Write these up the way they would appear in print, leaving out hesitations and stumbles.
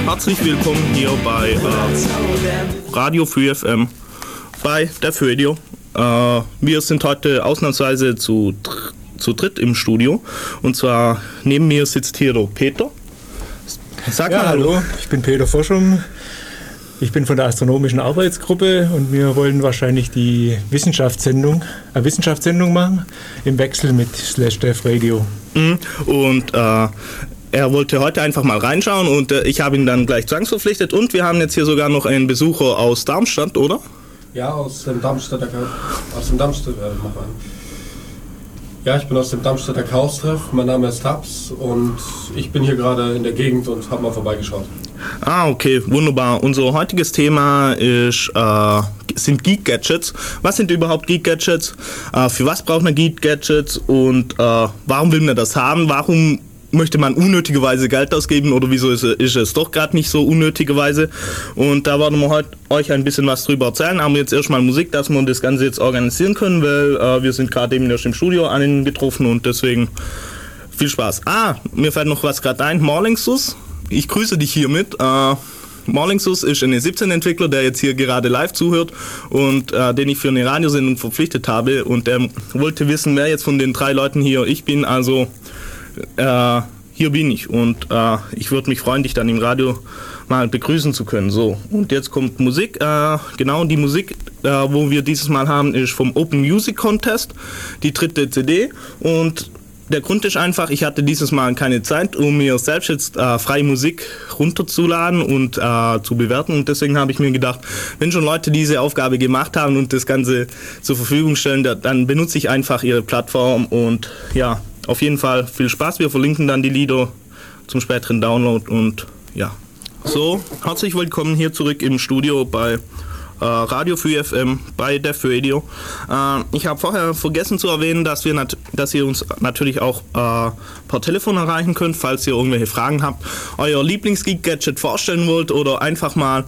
Herzlich willkommen hier bei Radio Free FM bei der Radio. Wir sind heute ausnahmsweise zu dritt im Studio. Und zwar neben mir sitzt hier der Peter. Sag mal hallo, ich bin Peter Forschung. Ich bin von der Astronomischen Arbeitsgruppe und wir wollen wahrscheinlich die Wissenschaftssendung machen im Wechsel mit /Dev Radio. Und er wollte heute einfach mal reinschauen und ich habe ihn dann gleich zwangsverpflichtet und wir haben jetzt hier sogar noch einen Besucher aus Darmstadt, oder? Ja, aus dem Darmstädter Ja, ich bin aus dem Darmstädter Chaos-Treff. Mein Name ist Tabs und ich bin hier gerade in der Gegend und habe mal vorbeigeschaut. Ah, okay, wunderbar. Unser heutiges Thema sind Geek-Gadgets. Was sind überhaupt Geek-Gadgets? Für was braucht man Geek-Gadgets? Und warum will man das haben? Warum möchte man unnötigerweise Geld ausgeben oder wieso ist es doch gerade nicht so unnötigerweise? Und da wollen wir heute euch ein bisschen was drüber erzählen. Haben wir jetzt erstmal Musik, dass wir das Ganze jetzt organisieren können, weil wir sind gerade eben erst im Studio angetroffen und deswegen viel Spaß. Mir fällt noch was gerade ein. Morlingsus, ich grüße dich hiermit. Morlingsus ist ein 17-Entwickler, der jetzt hier gerade live zuhört und den ich für eine Radiosendung verpflichtet habe und der wollte wissen, wer jetzt von den 3 Leuten hier ich bin, also hier bin ich und ich würde mich freuen, dich dann im Radio mal begrüßen zu können. So, und jetzt kommt Musik. Genau, die Musik, wo wir dieses Mal haben, ist vom Open Music Contest, die 3. CD. Und der Grund ist einfach, ich hatte dieses Mal keine Zeit, um mir selbst jetzt freie Musik runterzuladen und zu bewerten. Und deswegen habe ich mir gedacht, wenn schon Leute diese Aufgabe gemacht haben und das Ganze zur Verfügung stellen, dann benutze ich einfach ihre Plattform und ja, auf jeden Fall viel Spaß. Wir verlinken dann die Lieder zum späteren Download und ja. So, herzlich willkommen hier zurück im Studio bei Radio Free FM, bei Dev Radio. Ich habe vorher vergessen zu erwähnen, dass ihr uns natürlich auch per Telefon erreichen könnt, falls ihr irgendwelche Fragen habt, euer Lieblings-Geek-Gadget vorstellen wollt oder einfach mal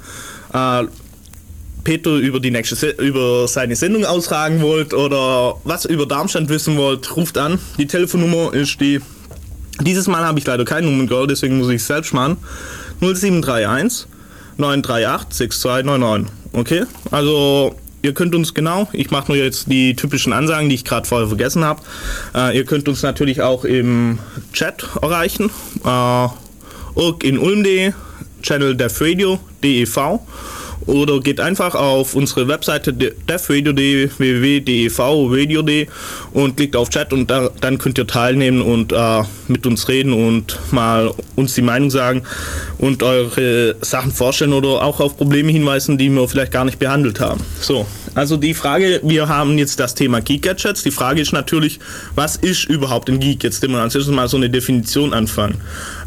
Peter über seine Sendung ausfragen wollt oder was über Darmstadt wissen wollt, ruft an. Die Telefonnummer ist dieses Mal habe ich leider keine Nummer, deswegen muss ich es selbst machen. 0731 938 6299. Okay? Also ihr könnt uns ich mache nur jetzt die typischen Ansagen, die ich gerade vorher vergessen habe. Ihr könnt uns natürlich auch im Chat erreichen. in ulm.de, Channel devradio.dev. Oder geht einfach auf unsere Webseite devradio.de, www.devradio.de und klickt auf Chat und dann könnt ihr teilnehmen und mit uns reden und mal uns die Meinung sagen und eure Sachen vorstellen oder auch auf Probleme hinweisen, die wir vielleicht gar nicht behandelt haben. So, also die Frage, wir haben jetzt das Thema Geek-Gadgets. Die Frage ist natürlich, was ist überhaupt ein Geek? Jetzt mal als erstes mal so eine Definition anfangen.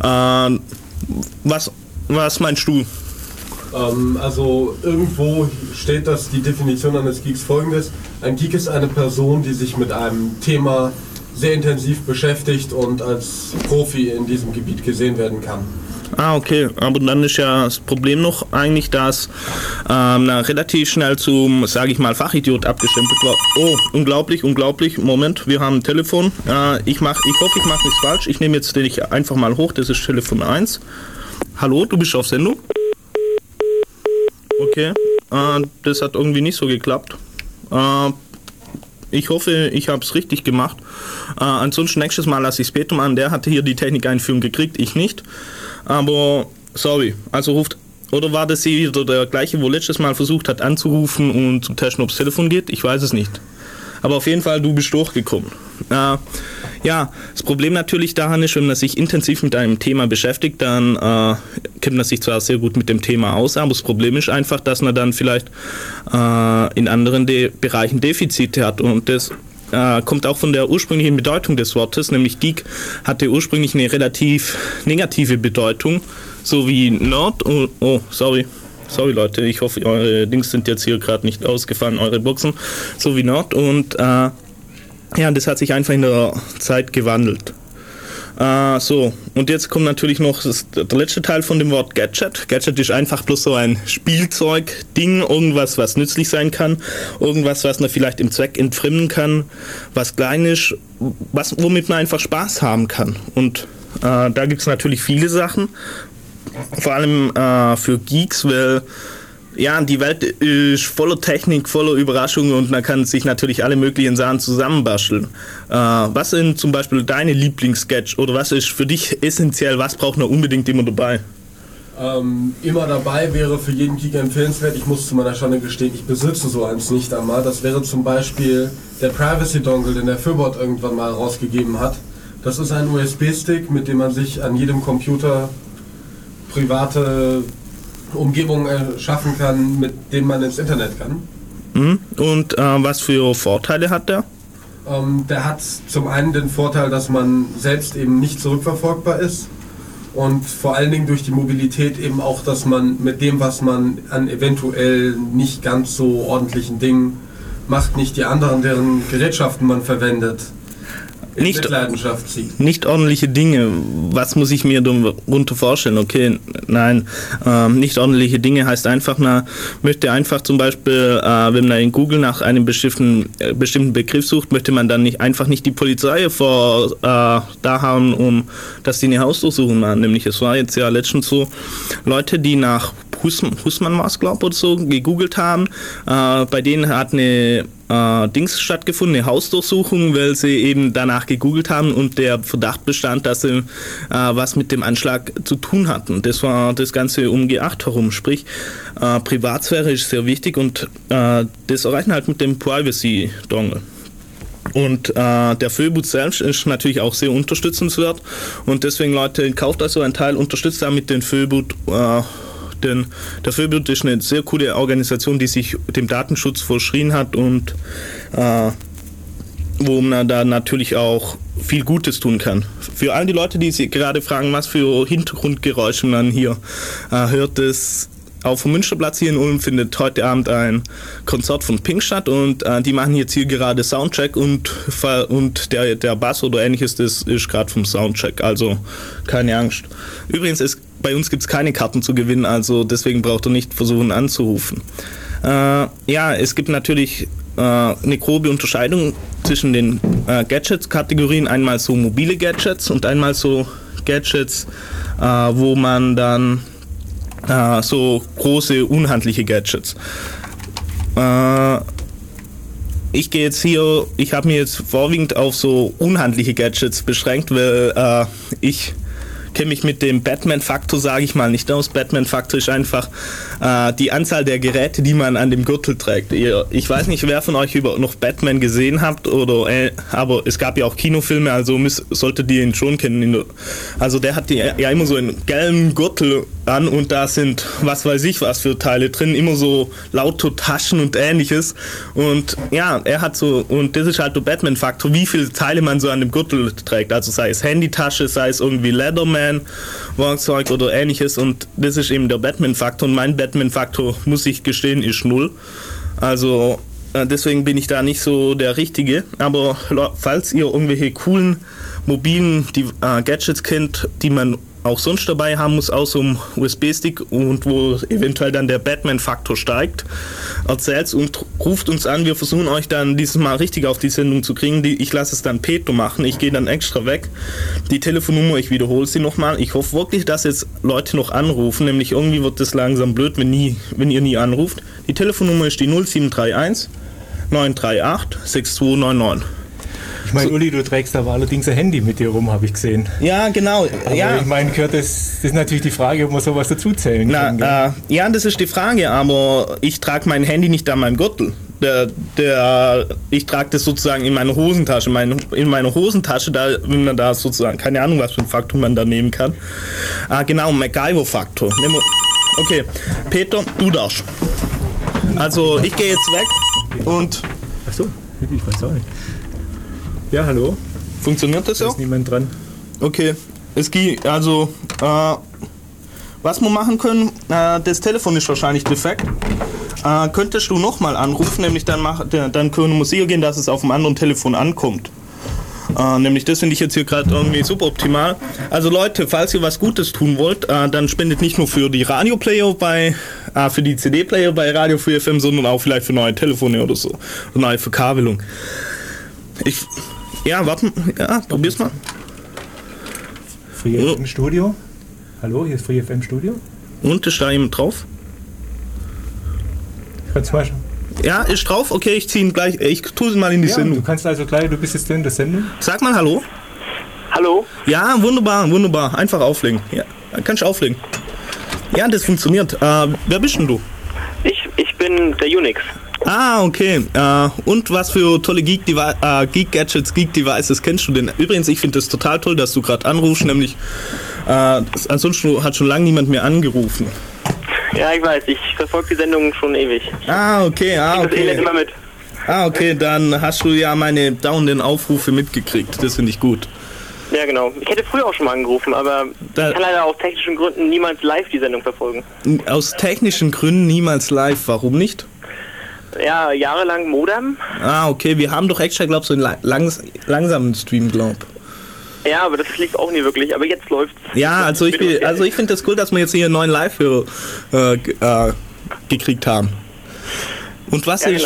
Was meinst du? Also irgendwo steht, dass die Definition eines Geeks folgendes: Ein Geek ist eine Person, die sich mit einem Thema sehr intensiv beschäftigt und als Profi in diesem Gebiet gesehen werden kann. Okay, aber dann ist ja das Problem noch eigentlich, dass relativ schnell zum, sage ich mal, Fachidiot abgestempelt war. Oh, unglaublich. Moment, wir haben ein Telefon. Ich hoffe, ich mache nichts falsch. Ich nehme jetzt den einfach mal hoch, das ist Telefon 1. Hallo, du bist auf Sendung? Okay, das hat irgendwie nicht so geklappt. Ich hoffe, ich habe es richtig gemacht. Ansonsten nächstes Mal lasse ich es Peter an. Der hatte hier die Technikeinführung gekriegt, ich nicht. Aber sorry, also oder war das wieder der gleiche, wo letztes Mal versucht hat anzurufen und zu testen, ob das Telefon geht? Ich weiß es nicht. Aber auf jeden Fall, du bist durchgekommen. Ja, das Problem natürlich daran ist, wenn man sich intensiv mit einem Thema beschäftigt, dann kennt man sich zwar sehr gut mit dem Thema aus, aber das Problem ist einfach, dass man dann vielleicht in anderen Bereichen Defizite hat und das kommt auch von der ursprünglichen Bedeutung des Wortes, nämlich Geek hatte ursprünglich eine relativ negative Bedeutung, so wie Nerd. Oh, sorry Leute, ich hoffe, eure Dings sind jetzt hier gerade nicht ausgefallen, eure Boxen, so wie Nerd und ja, das hat sich einfach in der Zeit gewandelt. So, und jetzt kommt natürlich noch der letzte Teil von dem Wort Gadget. Gadget ist einfach bloß so ein Spielzeugding, irgendwas, was nützlich sein kann, irgendwas, was man vielleicht im Zweck entfremden kann, was klein ist, womit man einfach Spaß haben kann. Und da gibt es natürlich viele Sachen. vor allem für Geeks, weil ja, die Welt ist voller Technik, voller Überraschungen und man kann sich natürlich alle möglichen Sachen zusammenbasteln. Was sind zum Beispiel deine Lieblingssketch oder was ist für dich essentiell, was braucht man unbedingt immer dabei? Immer dabei wäre für jeden Geek empfehlenswert, ich muss zu meiner Schande gestehen, ich besitze so eins nicht einmal. Das wäre zum Beispiel der Privacy Dongle, den der Fürbot irgendwann mal rausgegeben hat. Das ist ein USB-Stick, mit dem man sich an jedem Computer private Umgebungen schaffen kann, mit denen man ins Internet kann. Und was für Vorteile hat der? Der hat zum einen den Vorteil, dass man selbst eben nicht zurückverfolgbar ist und vor allen Dingen durch die Mobilität eben auch, dass man mit dem, was man an eventuell nicht ganz so ordentlichen Dingen macht, nicht die anderen, deren Gerätschaften man verwendet, in Mitleidenschaft zieht. Nicht ordentliche Dinge, was muss ich mir darunter vorstellen? Okay, nein, nicht ordentliche Dinge heißt einfach, man möchte einfach zum Beispiel, wenn man in Google nach einem bestimmten Begriff sucht, möchte man dann einfach nicht die Polizei da haben, dass die eine Hausdurchsuchung machen. Nämlich es war jetzt ja letztens so, Leute, die nach Husmann war es, glaube ich, oder so, gegoogelt haben, bei denen hat eine Dings stattgefunden, eine Hausdurchsuchung, weil sie eben danach gegoogelt haben und der Verdacht bestand, dass sie was mit dem Anschlag zu tun hatten. Das war das Ganze um G8 herum, sprich Privatsphäre ist sehr wichtig und das erreichen halt mit dem Privacy Dongle. Und der Föbut selbst ist natürlich auch sehr unterstützenswert und deswegen, Leute, kauft also einen Teil, unterstützt damit den Föbut. Denn der Föbut ist eine sehr coole Organisation, die sich dem Datenschutz verschrien hat und wo man da natürlich auch viel Gutes tun kann. Für all die Leute, die sich gerade fragen, was für Hintergrundgeräusche man hier hört, es auf dem Münsterplatz hier in Ulm findet heute Abend ein Konzert von Pink statt und die machen jetzt hier gerade Soundcheck und der Bass oder ähnliches, das ist gerade vom Soundcheck, also keine Angst. Übrigens, bei uns gibt es keine Karten zu gewinnen, also deswegen braucht ihr nicht versuchen anzurufen. Ja, es gibt natürlich eine grobe Unterscheidung zwischen den Gadgets-Kategorien, einmal so mobile Gadgets und einmal so Gadgets, wo man dann so große, unhandliche Gadgets. Ich habe mir jetzt vorwiegend auf so unhandliche Gadgets beschränkt, weil ich kenne mich mit dem Batman-Faktor, sage ich mal, nicht aus. Batman-Faktor ist einfach die Anzahl der Geräte, die man an dem Gürtel trägt. Ich weiß nicht, wer von euch noch Batman gesehen habt, aber es gab ja auch Kinofilme, also solltet ihr ihn schon kennen. Also der hat ja immer so einen gelben Gürtel an und da sind, was weiß ich was für Teile drin, immer so lauter Taschen und ähnliches. Und ja, er hat so, und das ist halt der Batman-Faktor, wie viele Teile man so an dem Gürtel trägt. Also sei es Handytasche, sei es irgendwie Leatherman, Werkzeug oder ähnliches. Und das ist eben der Batman-Faktor. Und mein Batman-Faktor, muss ich gestehen, ist 0. Also deswegen bin ich da nicht so der Richtige. Aber falls ihr irgendwelche coolen mobilen Gadgets kennt, die man auch sonst dabei haben muss, außer einem USB-Stick und wo eventuell dann der Batman-Faktor steigt, erzählt's und ruft uns an. Wir versuchen euch dann dieses Mal richtig auf die Sendung zu kriegen. Ich lasse es dann Peter machen. Ich gehe dann extra weg. Die Telefonnummer, ich wiederhole sie nochmal. Ich hoffe wirklich, dass jetzt Leute noch anrufen. Nämlich irgendwie wird das langsam blöd, wenn ihr nie anruft. Die Telefonnummer ist die 0731 938 6299. Ich meine, Uli, du trägst aber allerdings ein Handy mit dir rum, habe ich gesehen. Ja, genau. Aber ja. Ich meine, das ist natürlich die Frage, ob man sowas dazuzählen kann. Ja, das ist die Frage, aber ich trage mein Handy nicht an meinem Gürtel. Ich trage das sozusagen in meiner Hosentasche. In meiner Hosentasche, wenn man da sozusagen, keine Ahnung, was für ein Faktor man da nehmen kann. Genau, MacGyver-Faktor. Okay, Peter, du darfst. Also, ich gehe jetzt weg und... Achso, ich weiß auch nicht. Ja, hallo. Funktioniert das so? Da ist niemand dran. Okay. Es geht, also, was wir machen können, das Telefon ist wahrscheinlich defekt. Könntest du nochmal anrufen, nämlich dann können wir sicher gehen, dass es auf dem anderen Telefon ankommt. Nämlich das finde ich jetzt hier gerade irgendwie super optimal. Also Leute, falls ihr was Gutes tun wollt, dann spendet nicht nur für die Radioplayer für die CD-Player bei Radio Free FM, sondern auch vielleicht für neue Telefone oder so. Oder neue Verkabelung. Probier's mal. Früher im Studio? Hallo, hier ist Free FM Studio. Und ist da jemand drauf? Kannst du mal schauen. Ja, ist drauf? Okay, ich ziehe ihn gleich. Ich tue ihn mal in die Ja, Sendung. du kannst also gleich, du bist jetzt in der Sendung. Sag mal Hallo. Hallo? Ja, wunderbar, wunderbar. Einfach auflegen. Ja, kannst du auflegen. Ja, das funktioniert. Wer bist denn du? Ich bin der Unix. Ah, okay. Und was für tolle Geek-Gadgets, Geek-Devices kennst du denn? Übrigens, ich finde es total toll, dass du gerade anrufst, nämlich ansonsten hat schon lange niemand mehr angerufen. Ja, ich weiß, ich verfolge die Sendung schon ewig. Ah, okay, Das Elend immer mit. Ah, okay, dann hast du ja meine dauernden Aufrufe mitgekriegt. Das finde ich gut. Ja, genau. Ich hätte früher auch schon mal angerufen, aber ich kann leider aus technischen Gründen niemals live die Sendung verfolgen. Aus technischen Gründen niemals live. Warum nicht? Ja, jahrelang Modem. Ah, okay, wir haben doch extra, glaub so einen langsamen Stream, glaub. Ja, aber das lief auch nie wirklich, aber jetzt läuft's. Ja, also ich finde das cool, dass wir jetzt hier einen neuen Live-Hörer gekriegt haben. Und was ist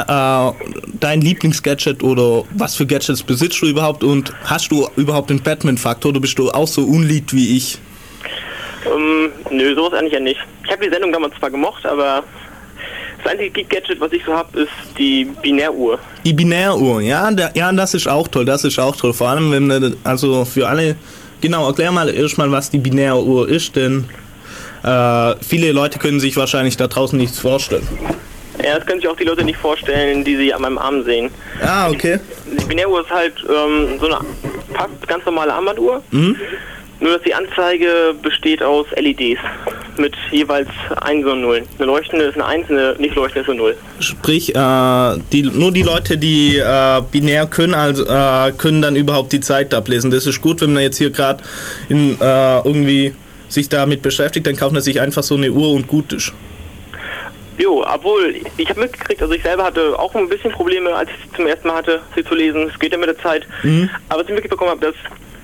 dein Lieblingsgadget oder was für Gadgets besitzt du überhaupt und hast du überhaupt den Batman-Faktor oder bist du auch so unlieb wie ich? Nö, sowas eigentlich ja nicht. Ich habe die Sendung damals zwar gemocht, aber das einzige Geek-Gadget, was ich so habe, ist die Binäruhr. Die Binäruhr, ja, das ist auch toll, Vor allem, wenn, also für alle, genau, erklär mal erstmal, was die Binäruhr ist, denn viele Leute können sich wahrscheinlich da draußen nichts vorstellen. Ja, das können sich auch die Leute nicht vorstellen, die sie an meinem Arm sehen. Ah, okay. Die Binäruhr ist halt so eine fast ganz normale Armbanduhr. Mhm. Nur, dass die Anzeige besteht aus LEDs mit jeweils 1 und 0. Eine leuchtende ist eine 1, eine nicht leuchtende ist eine 0. Sprich, nur die Leute, die binär können, können dann überhaupt die Zeit ablesen. Das ist gut, wenn man jetzt hier gerade irgendwie sich damit beschäftigt, dann kauft man sich einfach so eine Uhr und gut ist. Jo, obwohl, ich habe mitgekriegt, also ich selber hatte auch ein bisschen Probleme, als ich sie zum ersten Mal hatte, sie zu lesen. Es geht ja mit der Zeit. Mhm. Aber was ich mitbekommen habe, dass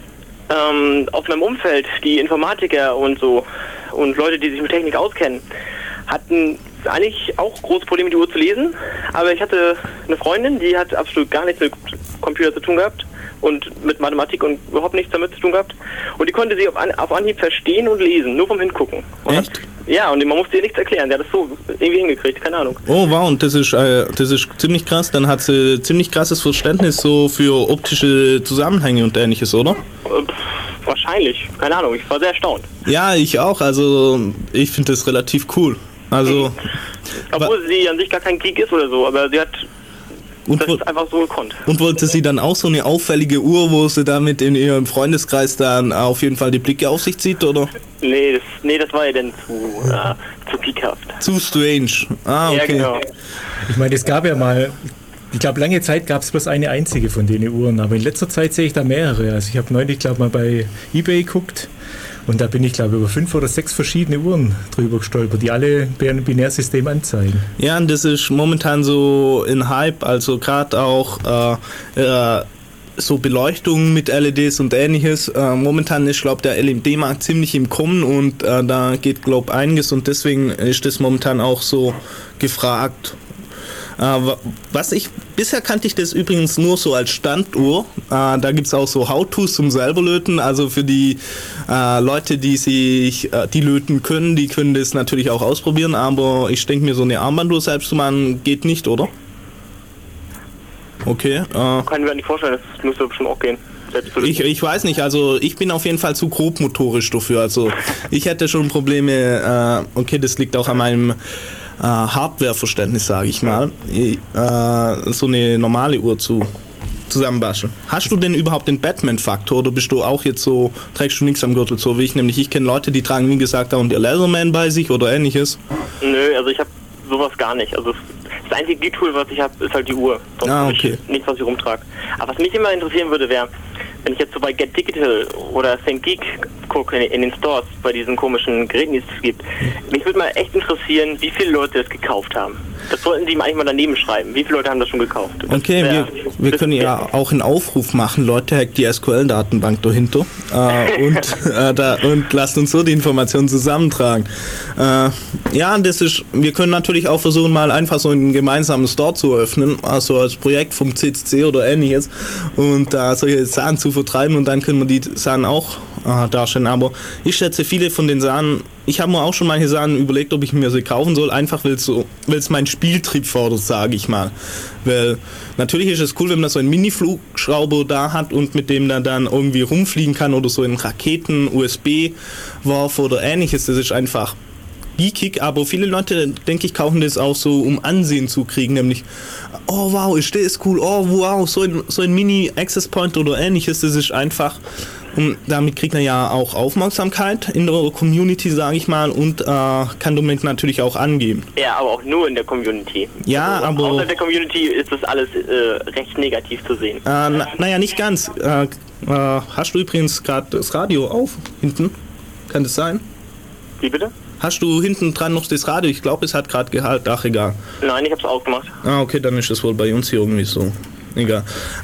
aus meinem Umfeld die Informatiker und so und Leute, die sich mit Technik auskennen, hatten eigentlich auch große Probleme, die Uhr zu lesen. Aber ich hatte eine Freundin, die hat absolut gar nichts mit Computer zu tun gehabt und mit Mathematik und überhaupt nichts damit zu tun gehabt. Und die konnte sie auf Anhieb verstehen und lesen, nur vom Hingucken. Und echt? Ja, und man musste ihr nichts erklären. Der hat das so irgendwie hingekriegt, keine Ahnung. Oh wow, und das ist ziemlich krass. Dann hat sie ziemlich krasses Verständnis so für optische Zusammenhänge und Ähnliches, oder? Wahrscheinlich, keine Ahnung. Ich war sehr erstaunt. Ja, ich auch. Also ich finde das relativ cool. Also obwohl sie an sich gar kein Geek ist oder so, aber sie hat das ist einfach so gekonnt. Und wollte sie dann auch so eine auffällige Uhr, wo sie damit in ihrem Freundeskreis dann auf jeden Fall die Blicke auf sich zieht, oder? Nee, das war ja dann zu geekhaft. Zu strange. Ah, okay. Ja, genau. Ich meine, es gab ja mal, ich glaube, lange Zeit gab es bloß eine einzige von den Uhren, aber in letzter Zeit sehe ich da mehrere. Also ich habe neulich, glaube mal bei eBay geguckt und da bin ich, glaube über 5 oder 6 verschiedene Uhren drüber gestolpert, die alle ein Binärsystem anzeigen. Ja, und das ist momentan so in Hype, also gerade auch so Beleuchtung mit LEDs und Ähnliches. Momentan ist, glaube der LED-Markt ziemlich im Kommen und da geht, glaube einiges und deswegen ist das momentan auch so gefragt. Bisher kannte ich das übrigens nur so als Standuhr. Da gibt es auch so How-Tos zum selber löten. Also für die Leute, die löten können, die können das natürlich auch ausprobieren. Aber ich denke mir, so eine Armbanduhr selbst zu machen, geht nicht, oder? Okay. Kann ich mir nicht vorstellen, das müsste bestimmt auch gehen. Ich weiß nicht, also ich bin auf jeden Fall zu grobmotorisch dafür. Also ich hätte schon Probleme, okay, das liegt auch an meinem Hardware-Verständnis, sage ich mal, so eine normale Uhr zusammenbasteln. Hast du denn überhaupt den Batman-Faktor oder bist du auch jetzt so, trägst du nichts am Gürtel so wie ich? Nämlich ich kenne Leute, die tragen, wie gesagt, auch ihr Leatherman bei sich oder Ähnliches. Nö, also ich habe sowas gar nicht. Also das einzige Geek-Tool, was ich habe, ist halt die Uhr. Sonst okay. Nichts, was ich rumtrage. Aber was mich immer interessieren würde, wäre, wenn ich jetzt so bei Get Digital oder ThinkGeek gucke in den Stores, bei diesen komischen Geräten, die es gibt, mich würde mal echt interessieren, wie viele Leute das gekauft haben. Das sollten die eigentlich mal daneben schreiben. Wie viele Leute haben das schon gekauft? Okay, wir können ja auch einen Aufruf machen. Leute, hackt die SQL-Datenbank dahinter und lasst uns so die Informationen zusammentragen. Wir können natürlich auch versuchen, mal einfach so einen gemeinsamen Store zu öffnen, also als Projekt vom CCC oder Ähnliches und da solche Sachen zu vertreiben und dann können wir die Sachen auch darstellen. Aber ich schätze viele von den Sachen, ich habe mir auch schon manche Sachen überlegt, ob ich mir sie kaufen soll, einfach weil es meinen Spieltrieb fordert, sage ich mal. Weil natürlich ist es cool, wenn man so einen Mini-Flugschrauber da hat und mit dem dann irgendwie rumfliegen kann oder so einen Raketen-USB-Wurf oder ähnliches. Das ist einfach geekig, aber viele Leute, denke ich, kaufen das auch so, um Ansehen zu kriegen, nämlich, oh wow, ist das cool, oh wow, so ein Mini-Access-Point oder ähnliches, das ist einfach, und damit kriegt er ja auch Aufmerksamkeit in der Community, sage ich mal, und kann damit natürlich auch angeben. Ja, aber auch nur in der Community. Ja, also, aber... Außerhalb der Community ist das alles recht negativ zu sehen. Naja, nicht ganz. Hast du übrigens gerade das Radio auf, hinten? Kann das sein? Wie bitte? Hast du hinten dran noch das Radio? Ich glaube, es hat gerade gehalten. Ach, egal. Nein, ich habe es aufgemacht. Okay, dann ist das wohl bei uns hier irgendwie so. Egal.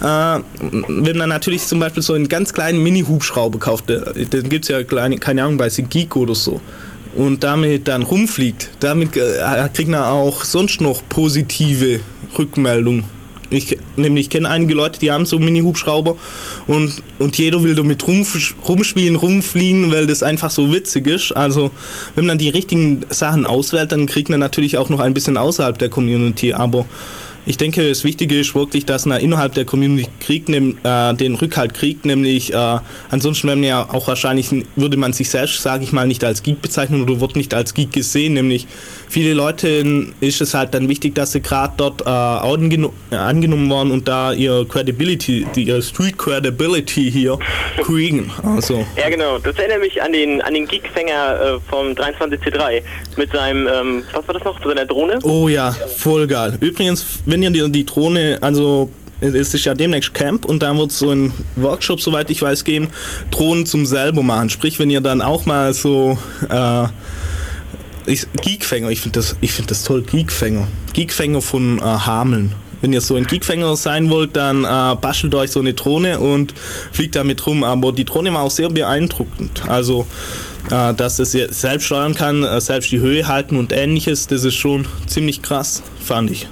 Wenn man natürlich zum Beispiel so einen ganz kleinen Mini-Hubschrauber kauft, den gibt es ja keine Ahnung, bei Geek oder so, und damit dann rumfliegt, damit kriegt man auch sonst noch positive Rückmeldungen. Ich kenne einige Leute, die haben so Mini-Hubschrauber und jeder will damit rumspielen, rumfliegen, weil das einfach so witzig ist. Also wenn man die richtigen Sachen auswählt, dann kriegt man natürlich auch noch ein bisschen außerhalb der Community, aber ich denke, das Wichtige ist wirklich, dass man innerhalb der Community den Rückhalt kriegt, nämlich ansonsten wäre man ja auch wahrscheinlich, würde man sich selbst, sage ich mal, nicht als Geek bezeichnen oder wird nicht als Geek gesehen, nämlich viele Leute ist es halt dann wichtig, dass sie gerade dort angenommen werden und da ihre Street Credibility hier kriegen. Also. Ja genau, das erinnert mich an den Geekfänger vom 23C3 mit seinem, was war das noch, seiner Drohne? Oh ja, voll geil. Übrigens, wenn ihr die Drohne, also es ist ja demnächst Camp und da wird es so ein Workshop, soweit ich weiß, geben, Drohnen zum selber machen. Sprich, wenn ihr dann auch mal so Geekfänger, ich finde das toll, Geekfänger von Hameln. Wenn ihr so ein Geekfänger sein wollt, dann bastelt euch so eine Drohne und fliegt damit rum. Aber die Drohne war auch sehr beeindruckend. Also, dass es selbst steuern kann, selbst die Höhe halten und ähnliches, das ist schon ziemlich krass, fand ich.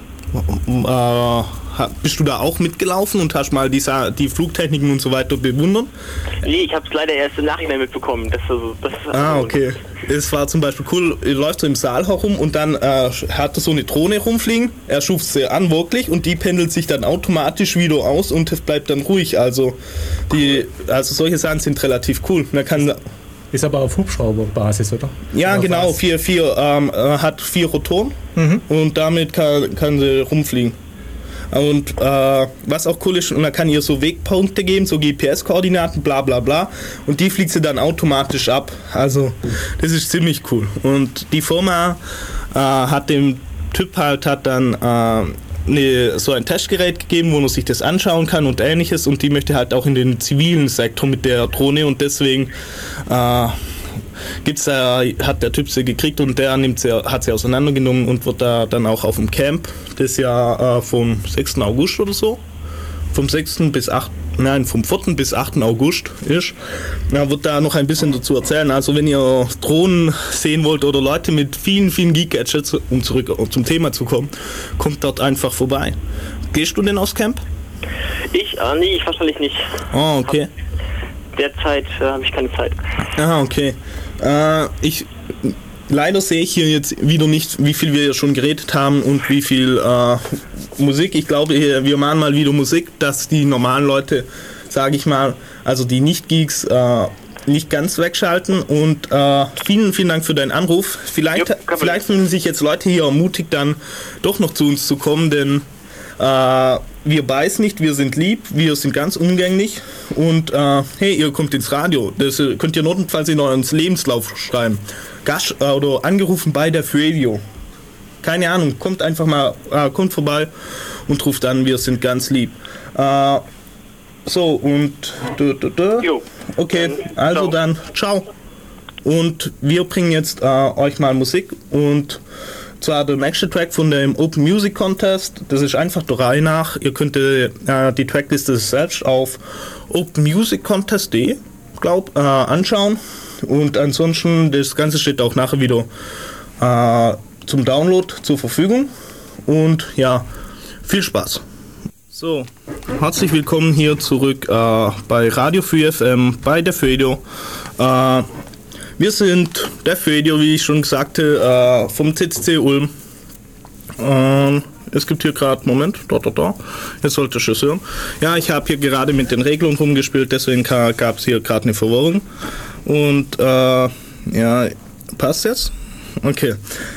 Bist du da auch mitgelaufen und hast mal die Flugtechniken und so weiter bewundert? Nee, ich habe es leider erst im Nachhinein mitbekommen. Okay. Es war zum Beispiel cool, er läuft so im Saal herum und dann hat er so eine Drohne rumfliegen, er schuft sie an wirklich und die pendelt sich dann automatisch wieder aus und es bleibt dann ruhig. Also solche Sachen sind relativ cool. Man kann... Ist aber auf Hubschrauberbasis, oder? Ja, oder genau, hat 4 Rotoren und damit kann sie rumfliegen. Und was auch cool ist, man kann ihr so Wegpunkte geben, so GPS-Koordinaten, bla bla bla, und die fliegt sie dann automatisch ab. Also das ist ziemlich cool. Und die Firma hat dem Typ dann so ein Testgerät gegeben, wo man sich das anschauen kann und ähnliches, und die möchte halt auch in den zivilen Sektor mit der Drohne, und deswegen hat der Typ sie gekriegt und der hat sie auseinandergenommen und wird da dann auch auf dem Camp, das ja vom 6. August oder so, vom 4. bis 8. August ist, wird da noch ein bisschen dazu erzählen. Also wenn ihr Drohnen sehen wollt oder Leute mit vielen, vielen Geek-Gadgets, um zurück zum Thema zu kommen, kommt dort einfach vorbei. Gehst du denn aufs Camp? Ich wahrscheinlich nicht. Oh, okay. Derzeit habe ich keine Zeit. Okay. Leider sehe ich hier jetzt wieder nicht, wie viel wir schon geredet haben und wie viel Musik. Ich glaube, wir machen mal wieder Musik, dass die normalen Leute, sage ich mal, also die Nicht-Geeks, nicht ganz wegschalten. Und vielen, vielen Dank für deinen Anruf. Vielleicht fühlen sich jetzt Leute hier ermutigt, dann doch noch zu uns zu kommen, denn wir beißen nicht, wir sind lieb, wir sind ganz umgänglich und hey, ihr kommt ins Radio. Das könnt ihr notfalls in euren Lebenslauf schreiben. Gast oder angerufen bei der Radio. Keine Ahnung, kommt einfach mal, kommt vorbei und ruft an, wir sind ganz lieb. So, und okay, also dann, ciao. Und wir bringen jetzt euch mal Musik, und zwar der nächste Track von dem Open Music Contest. Das ist einfach der Reihe nach. Ihr könnt die Trackliste selbst auf openmusiccontest.de anschauen. Und ansonsten, das Ganze steht auch nachher wieder zum Download zur Verfügung. Und ja, viel Spaß. So, herzlich willkommen hier zurück bei Radio 4 FM, bei der FEDO. Wir sind der Fedier, wie ich schon sagte, vom CCC Ulm. Es gibt hier gerade, Moment, da. Jetzt sollte ich es hören. Ja, ich habe hier gerade mit den Reglungen rumgespielt, deswegen gab es hier gerade eine Verwirrung. Und, ja, passt jetzt? Okay.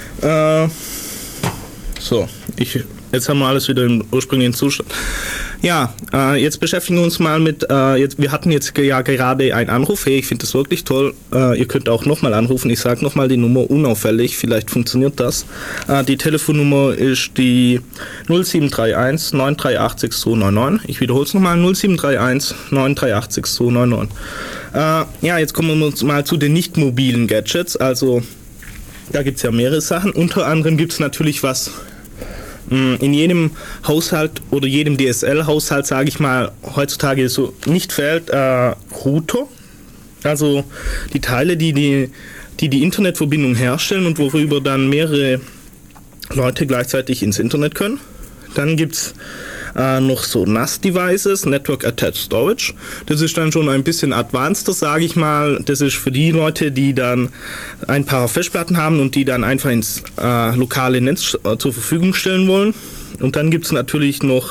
So, jetzt haben wir alles wieder im ursprünglichen Zustand. Ja, jetzt beschäftigen wir uns mal mit, wir hatten jetzt ja gerade einen Anruf. Hey, ich finde das wirklich toll. Ihr könnt auch nochmal anrufen. Ich sage nochmal die Nummer unauffällig. Vielleicht funktioniert das. Die Telefonnummer ist die 0731 938 6299. Ich wiederhole es nochmal. 0731 938 6299. Ja, jetzt kommen wir mal zu den nicht mobilen Gadgets. Also, da gibt es ja mehrere Sachen. Unter anderem gibt es natürlich was in jedem Haushalt oder jedem DSL-Haushalt, sage ich mal, heutzutage so nicht fehlt, Router. Also die Teile, die Internetverbindung herstellen und worüber dann mehrere Leute gleichzeitig ins Internet können. Dann gibt es noch so NAS-Devices, Network Attached Storage. Das ist dann schon ein bisschen advanceder, sage ich mal. Das ist für die Leute, die dann ein paar Festplatten haben und die dann einfach ins lokale Netz zur Verfügung stellen wollen. Und dann gibt es natürlich noch,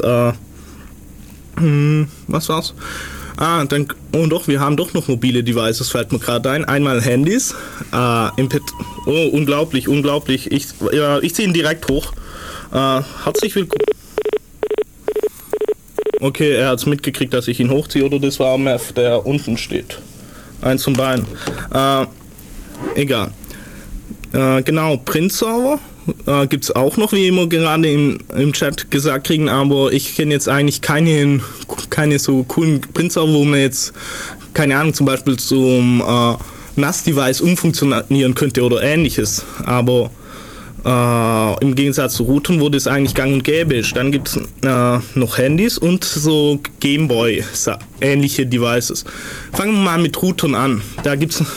was war's? Wir haben doch noch mobile Devices, fällt mir gerade ein. Einmal Handys, unglaublich. Ich ziehe ihn direkt hoch. Herzlich willkommen. Okay, er hat es mitgekriegt, dass ich ihn hochziehe, oder das war Meth, der unten steht. Eins zum Bein. Egal. Genau, Print-Server gibt es auch noch, wie immer gerade im Chat gesagt kriegen, aber ich kenne jetzt eigentlich keine so coolen Print-Server, wo man jetzt, keine Ahnung, zum Beispiel zum NAS-Device umfunktionieren könnte oder ähnliches, aber im Gegensatz zu Routern, wo das eigentlich gang und gäbe ist. Dann gibt es noch Handys und so Gameboy-ähnliche Devices. Fangen wir mal mit Routern an. Da gibt es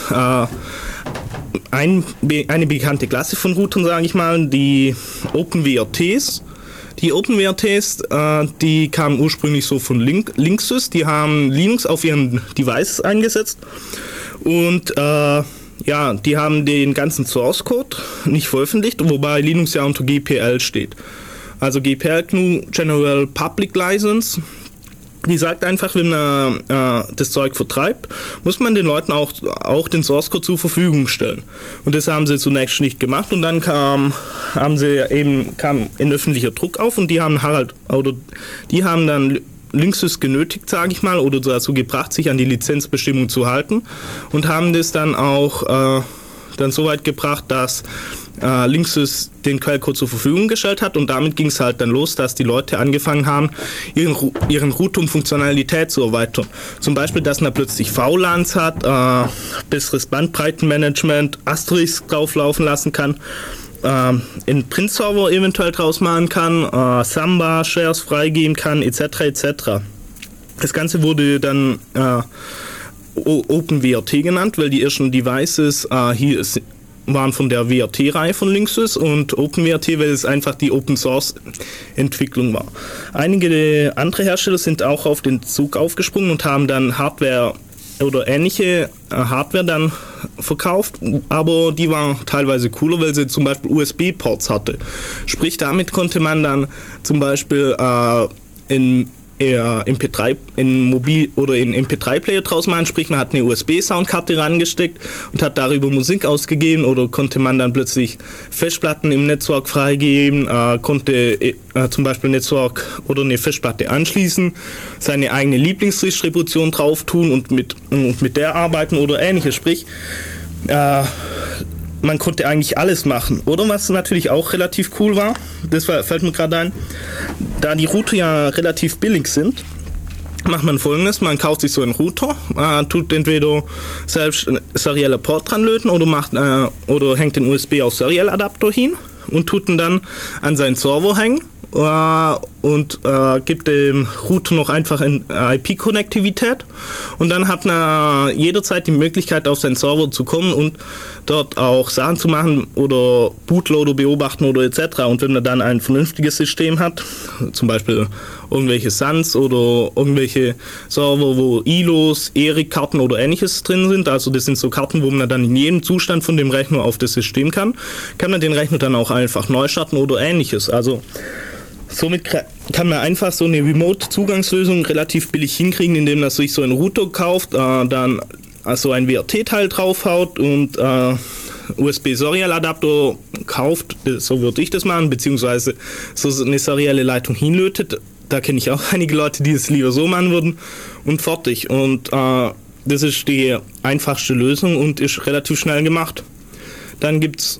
eine bekannte Klasse von Routern, sage ich mal, die OpenWRTs. Die OpenWRTs, die kamen ursprünglich so von Linksys. Die haben Linux auf ihren Devices eingesetzt und ja, die haben den ganzen Source Code nicht veröffentlicht, wobei Linux ja unter GPL steht. Also GPL, GNU General Public License. Die sagt einfach, wenn man das Zeug vertreibt, muss man den Leuten auch den Source Code zur Verfügung stellen. Und das haben sie zunächst nicht gemacht und dann kam ein öffentlicher Druck auf und die haben dann Linksys genötigt, sage ich mal, oder dazu gebracht, sich an die Lizenzbestimmung zu halten und haben das dann auch dann so weit gebracht, dass Linksys den Quellcode zur Verfügung gestellt hat und damit ging es halt dann los, dass die Leute angefangen haben, ihren Router um Funktionalität zu erweitern. Zum Beispiel, dass man plötzlich VLANs hat, besseres Bandbreitenmanagement, Asterisk drauflaufen lassen kann, in Print-Server eventuell draus machen kann, Samba-Shares freigeben kann, etc. etc. Das Ganze wurde dann OpenWRT genannt, weil die ersten Devices hier waren von der WRT-Reihe von Linksys und OpenWRT, weil es einfach die Open-Source-Entwicklung war. Einige andere Hersteller sind auch auf den Zug aufgesprungen und haben dann Hardware oder ähnliche Hardware dann verkauft, aber die war teilweise cooler, weil sie zum Beispiel USB-Ports hatte. Sprich, damit konnte man dann zum Beispiel in MP3-Player draus machen, sprich man hat eine USB-Soundkarte rangesteckt und hat darüber Musik ausgegeben oder konnte man dann plötzlich Festplatten im Netzwerk freigeben, konnte zum Beispiel ein Netzwerk oder eine Festplatte anschließen, seine eigene Lieblingsdistribution drauf tun und mit der arbeiten oder ähnliches, sprich man konnte eigentlich alles machen. Oder was natürlich auch relativ cool war, fällt mir gerade ein, da die Router ja relativ billig sind, macht man Folgendes: Man kauft sich so einen Router, tut entweder selbst einen seriellen Port dran löten oder hängt den USB auf Serial-Adapter hin und tut ihn dann an seinen Server hängen und gibt dem Router noch einfach eine IP-Konnektivität und dann hat man jederzeit die Möglichkeit, auf seinen Server zu kommen und dort auch Sachen zu machen oder Bootloader beobachten oder etc. Und wenn man dann ein vernünftiges System hat, zum Beispiel irgendwelche SANs oder irgendwelche Server, wo ILOs, ERIC-Karten oder ähnliches drin sind, also das sind so Karten, wo man dann in jedem Zustand von dem Rechner auf das System kann man den Rechner dann auch einfach neu starten oder ähnliches. Also somit kann man einfach so eine Remote-Zugangslösung relativ billig hinkriegen, indem man sich so einen Router kauft, dann also ein WRT-Teil draufhaut und USB-Serial-Adapter kauft, so würde ich das machen, beziehungsweise so eine serielle Leitung hinlötet. Da kenne ich auch einige Leute, die es lieber so machen würden und fertig. Und das ist die einfachste Lösung und ist relativ schnell gemacht. Dann gibt's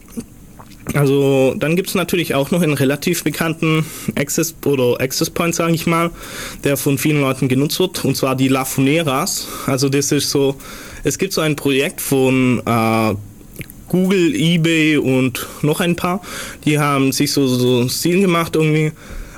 natürlich auch noch einen relativ bekannten Access Point, sage ich mal, der von vielen Leuten genutzt wird, und zwar die Lafoneras. Also das ist so, es gibt so ein Projekt von Google, eBay und noch ein paar, die haben sich so ein Ziel gemacht, irgendwie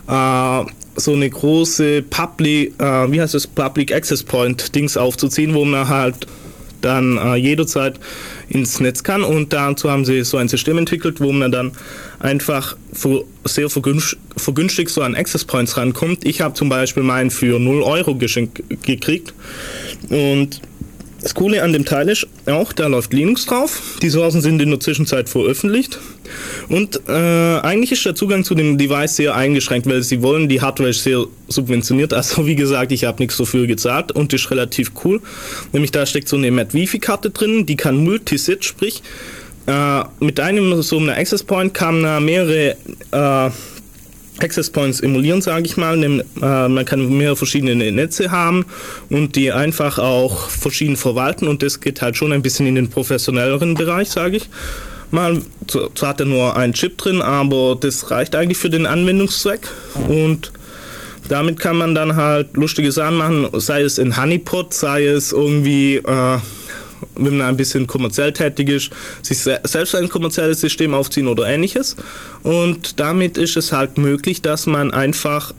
so eine große Public Access Point Dings aufzuziehen, wo man halt dann jederzeit ins Netz kann, und dazu haben sie so ein System entwickelt, wo man dann einfach sehr vergünstigt so an Access Points rankommt. Ich habe zum Beispiel meinen für 0 Euro geschenkt gekriegt, und das Coole an dem Teil ist auch, da läuft Linux drauf, die Sourcen sind in der Zwischenzeit veröffentlicht und eigentlich ist der Zugang zu dem Device sehr eingeschränkt, weil sie wollen, die Hardware ist sehr subventioniert, also wie gesagt, ich habe nichts dafür gezahlt und ist relativ cool, nämlich da steckt so eine Mat-Wifi-Karte drin, die kann Multisit, sprich mit einem so einer Access Point kann man mehrere Access Points emulieren, sage ich mal. Man kann mehrere verschiedene Netze haben und die einfach auch verschieden verwalten, und das geht halt schon ein bisschen in den professionelleren Bereich, sage ich mal. Zwar hat er nur einen Chip drin, aber das reicht eigentlich für den Anwendungszweck, und damit kann man dann halt lustige Sachen machen, sei es in Honeypot, sei es irgendwie wenn man ein bisschen kommerziell tätig ist, sich selbst ein kommerzielles System aufziehen oder ähnliches. Und damit ist es halt möglich, dass man einfach,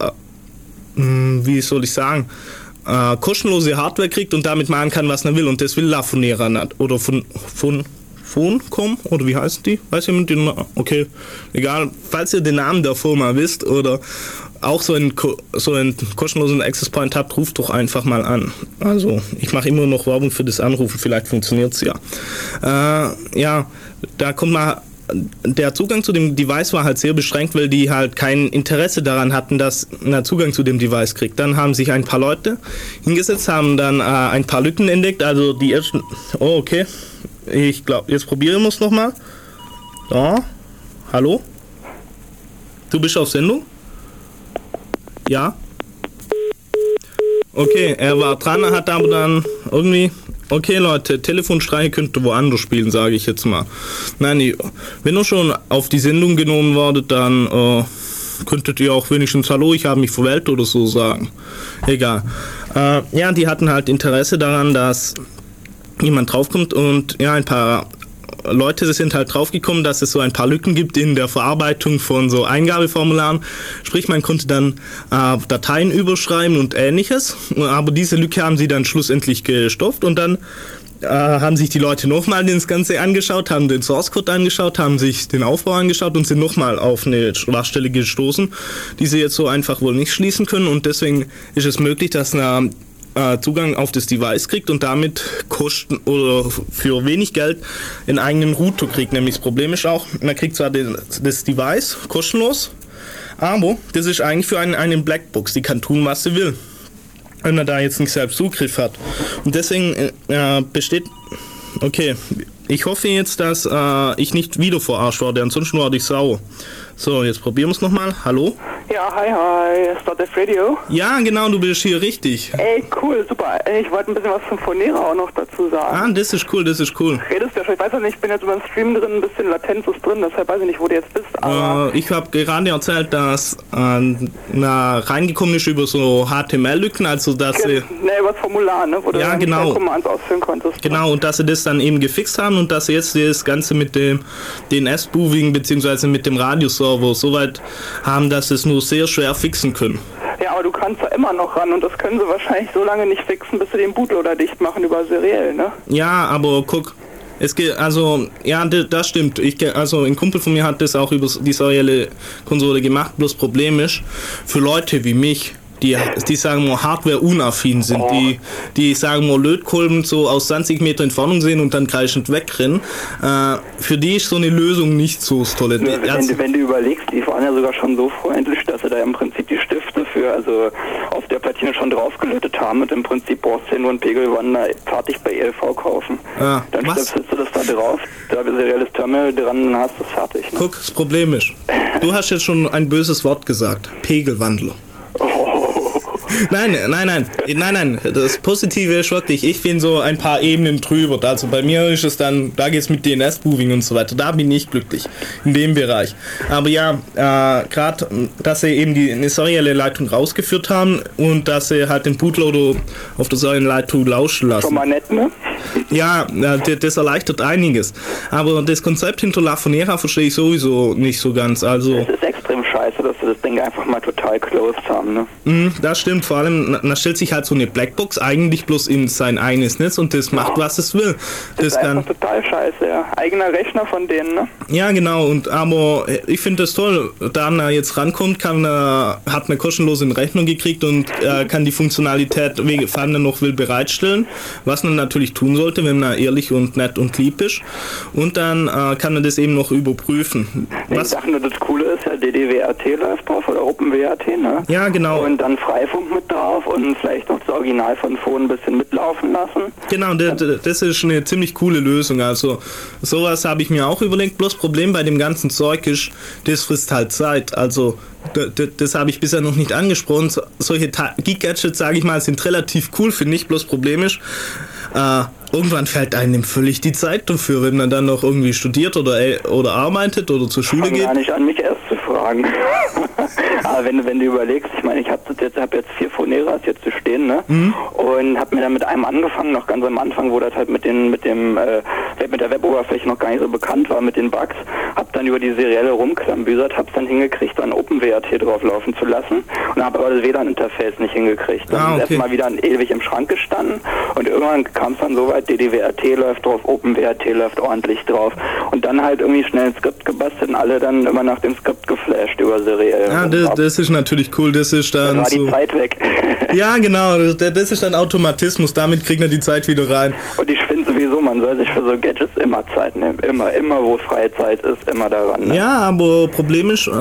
kostenlose Hardware kriegt und damit machen kann, was man will. Und das will Lafonera nicht. Oder Foncom, oder wie heißt die? Weiß jemand den Namen? Okay, egal. Falls ihr den Namen der Firma wisst oder auch so einen kostenlosen Access Point habt, ruft doch einfach mal an. Also, ich mache immer noch Werbung für das Anrufen, vielleicht funktioniert es ja. Da kommt mal, der Zugang zu dem Device war halt sehr beschränkt, weil die halt kein Interesse daran hatten, dass man Zugang zu dem Device kriegt. Dann haben sich ein paar Leute hingesetzt, haben dann ein paar Lücken entdeckt, also die ersten, okay, ich glaube, jetzt probieren wir es nochmal. Ja, hallo? Du bist auf Sendung? Ja? Okay, er war dran, hat aber dann irgendwie... Okay, Leute, Telefonstreiche könnt ihr woanders spielen, sage ich jetzt mal. Nein, wenn ihr schon auf die Sendung genommen werdet, dann könntet ihr auch wenigstens Hallo, ich habe mich verwählt oder so sagen. Egal. Die hatten halt Interesse daran, dass jemand draufkommt, und ja, ein paar Leute sind halt draufgekommen, dass es so ein paar Lücken gibt in der Verarbeitung von so Eingabeformularen. Sprich, man konnte dann Dateien überschreiben und ähnliches, aber diese Lücke haben sie dann schlussendlich gestopft, und dann haben sich die Leute nochmal das Ganze angeschaut, haben den Source Code angeschaut, haben sich den Aufbau angeschaut und sind nochmal auf eine Schwachstelle gestoßen, die sie jetzt so einfach wohl nicht schließen können, und deswegen ist es möglich, dass eine Zugang auf das Device kriegt und damit Kosten oder für wenig Geld einen eigenen Router kriegt. Nämlich das Problem ist auch, man kriegt zwar das Device kostenlos, aber das ist eigentlich für einen Blackbox, die kann tun, was sie will, wenn man da jetzt nicht selbst Zugriff hat. Und deswegen okay, ich hoffe jetzt, dass ich nicht wieder verarscht werde, ansonsten werde ich sauer. So, jetzt probieren wir es nochmal. Hallo? Ja, hi, Stardev Radio. Ja, genau, du bist hier richtig. Ey, cool, super. Ich wollte ein bisschen was zum Fonera auch noch dazu sagen. Das ist cool. Redest du ja schon, ich weiß ja nicht, ich bin jetzt über den Stream drin, ein bisschen Latenz ist drin, deshalb weiß ich nicht, wo du jetzt bist. Aber ich habe gerade erzählt, dass reingekommen ist über so HTML-Lücken, also dass sie... über das Formular, ne, wo du dann Commands ausführen konntest. Genau, und dass sie das dann eben gefixt haben und dass sie jetzt das Ganze mit dem DNS-Spoofing bzw. mit dem Radioserver so weit haben, dass es nur nur sehr schwer fixen können. Ja, aber du kannst da immer noch ran und das können sie wahrscheinlich so lange nicht fixen, bis sie den Bootloader dicht machen über seriell, ne? Ja, aber guck, es geht, also, ja, das stimmt. Also ein Kumpel von mir hat das auch über die serielle Konsole gemacht, bloß Problem ist, für Leute wie mich, die sagen wir Hardware-unaffin sind, die sagen wir Lötkolben so aus 20 Meter Entfernung sehen und dann kreischend wegrennen. Für die ist so eine Lösung nicht so toll. Wenn du überlegst, die waren ja sogar schon so freundlich, dass sie da im Prinzip die Stifte also auf der Platine schon draufgelötet haben und im Prinzip brauchst du nur einen Pegelwander fertig bei ELV kaufen. Dann stöpselst du das da drauf, da ist ein serielles Terminal dran, dann hast du es fertig. Ne? Guck, das Problem ist, du hast jetzt schon ein böses Wort gesagt, Pegelwandler. Nein, das Positive ist wirklich, ich bin so ein paar Ebenen drüber, also bei mir ist es dann, da geht es mit DNS-Moving und so weiter, da bin ich glücklich, in dem Bereich. Aber ja, gerade, dass sie eben eine serielle Leitung rausgeführt haben und dass sie halt den Bootloader auf der seriellen Leitung lauschen lassen. Schon mal nett, ne? Ja, das erleichtert einiges. Aber das Konzept hinter La Fonera verstehe ich sowieso nicht so ganz, also... Es ist extrem scheiße, dass sie das Ding einfach mal total closed haben, ne? Das stimmt, vor allem, da stellt sich halt so eine Blackbox eigentlich bloß in sein eigenes Netz und das macht, was es will. Das ist einfach total scheiße, ja. Eigener Rechner von denen, ne? Ja, genau, aber ich finde das toll, da er jetzt rankommt, hat eine kostenlose Rechnung gekriegt und kann die Funktionalität, wenn er noch will, bereitstellen, was man natürlich tun sollte, wenn man ehrlich und nett und lieb ist. Und dann kann er das eben noch überprüfen. Ich dachte nur, das Coole ist ja, DDWRT läuft drauf oder OpenWRT, ne? Ja, genau. Und dann Freifunk mit drauf und vielleicht noch das Original von Phone ein bisschen mitlaufen lassen. Genau, das ist eine ziemlich coole Lösung. Also sowas habe ich mir auch überlegt. Bloß Problem bei dem ganzen Zeug ist, das frisst halt Zeit. Also das habe ich bisher noch nicht angesprochen. Solche Geek-Gadgets, sage ich mal, sind relativ cool, finde ich. Bloß Problem ist, irgendwann fällt einem völlig die Zeit dafür, wenn man dann noch irgendwie studiert oder arbeitet oder zur Schule geht. Gar nicht an mich erst zu fragen. Aber wenn du überlegst, ich meine, ich habe jetzt 4 Phoneras jetzt zu stehen, ne? Und habe mir dann mit einem angefangen, noch ganz am Anfang, wo das halt mit der Weboberfläche noch gar nicht so bekannt war, mit den Bugs. Hab dann über die serielle rumklambüsert, hab's dann hingekriegt, dann OpenWRT drauflaufen zu lassen und habe aber das WLAN-Interface nicht hingekriegt. Dann ist erstmal wieder ewig im Schrank gestanden und irgendwann kam es dann so weit, DDWRT läuft drauf, OpenWRT läuft ordentlich drauf und dann halt irgendwie schnell ein Skript gebastelt und alle dann immer nach dem Skript geflasht über seriell. Ja, das ist natürlich cool, das ist dann war so... die Zeit weg. Ja, genau, das ist dann Automatismus, damit kriegt man die Zeit wieder rein. Und ich finde sowieso, man soll sich für so Gadgets immer Zeit nehmen, immer wo freie Zeit ist, immer daran. Ne? Ja, aber Problem ist,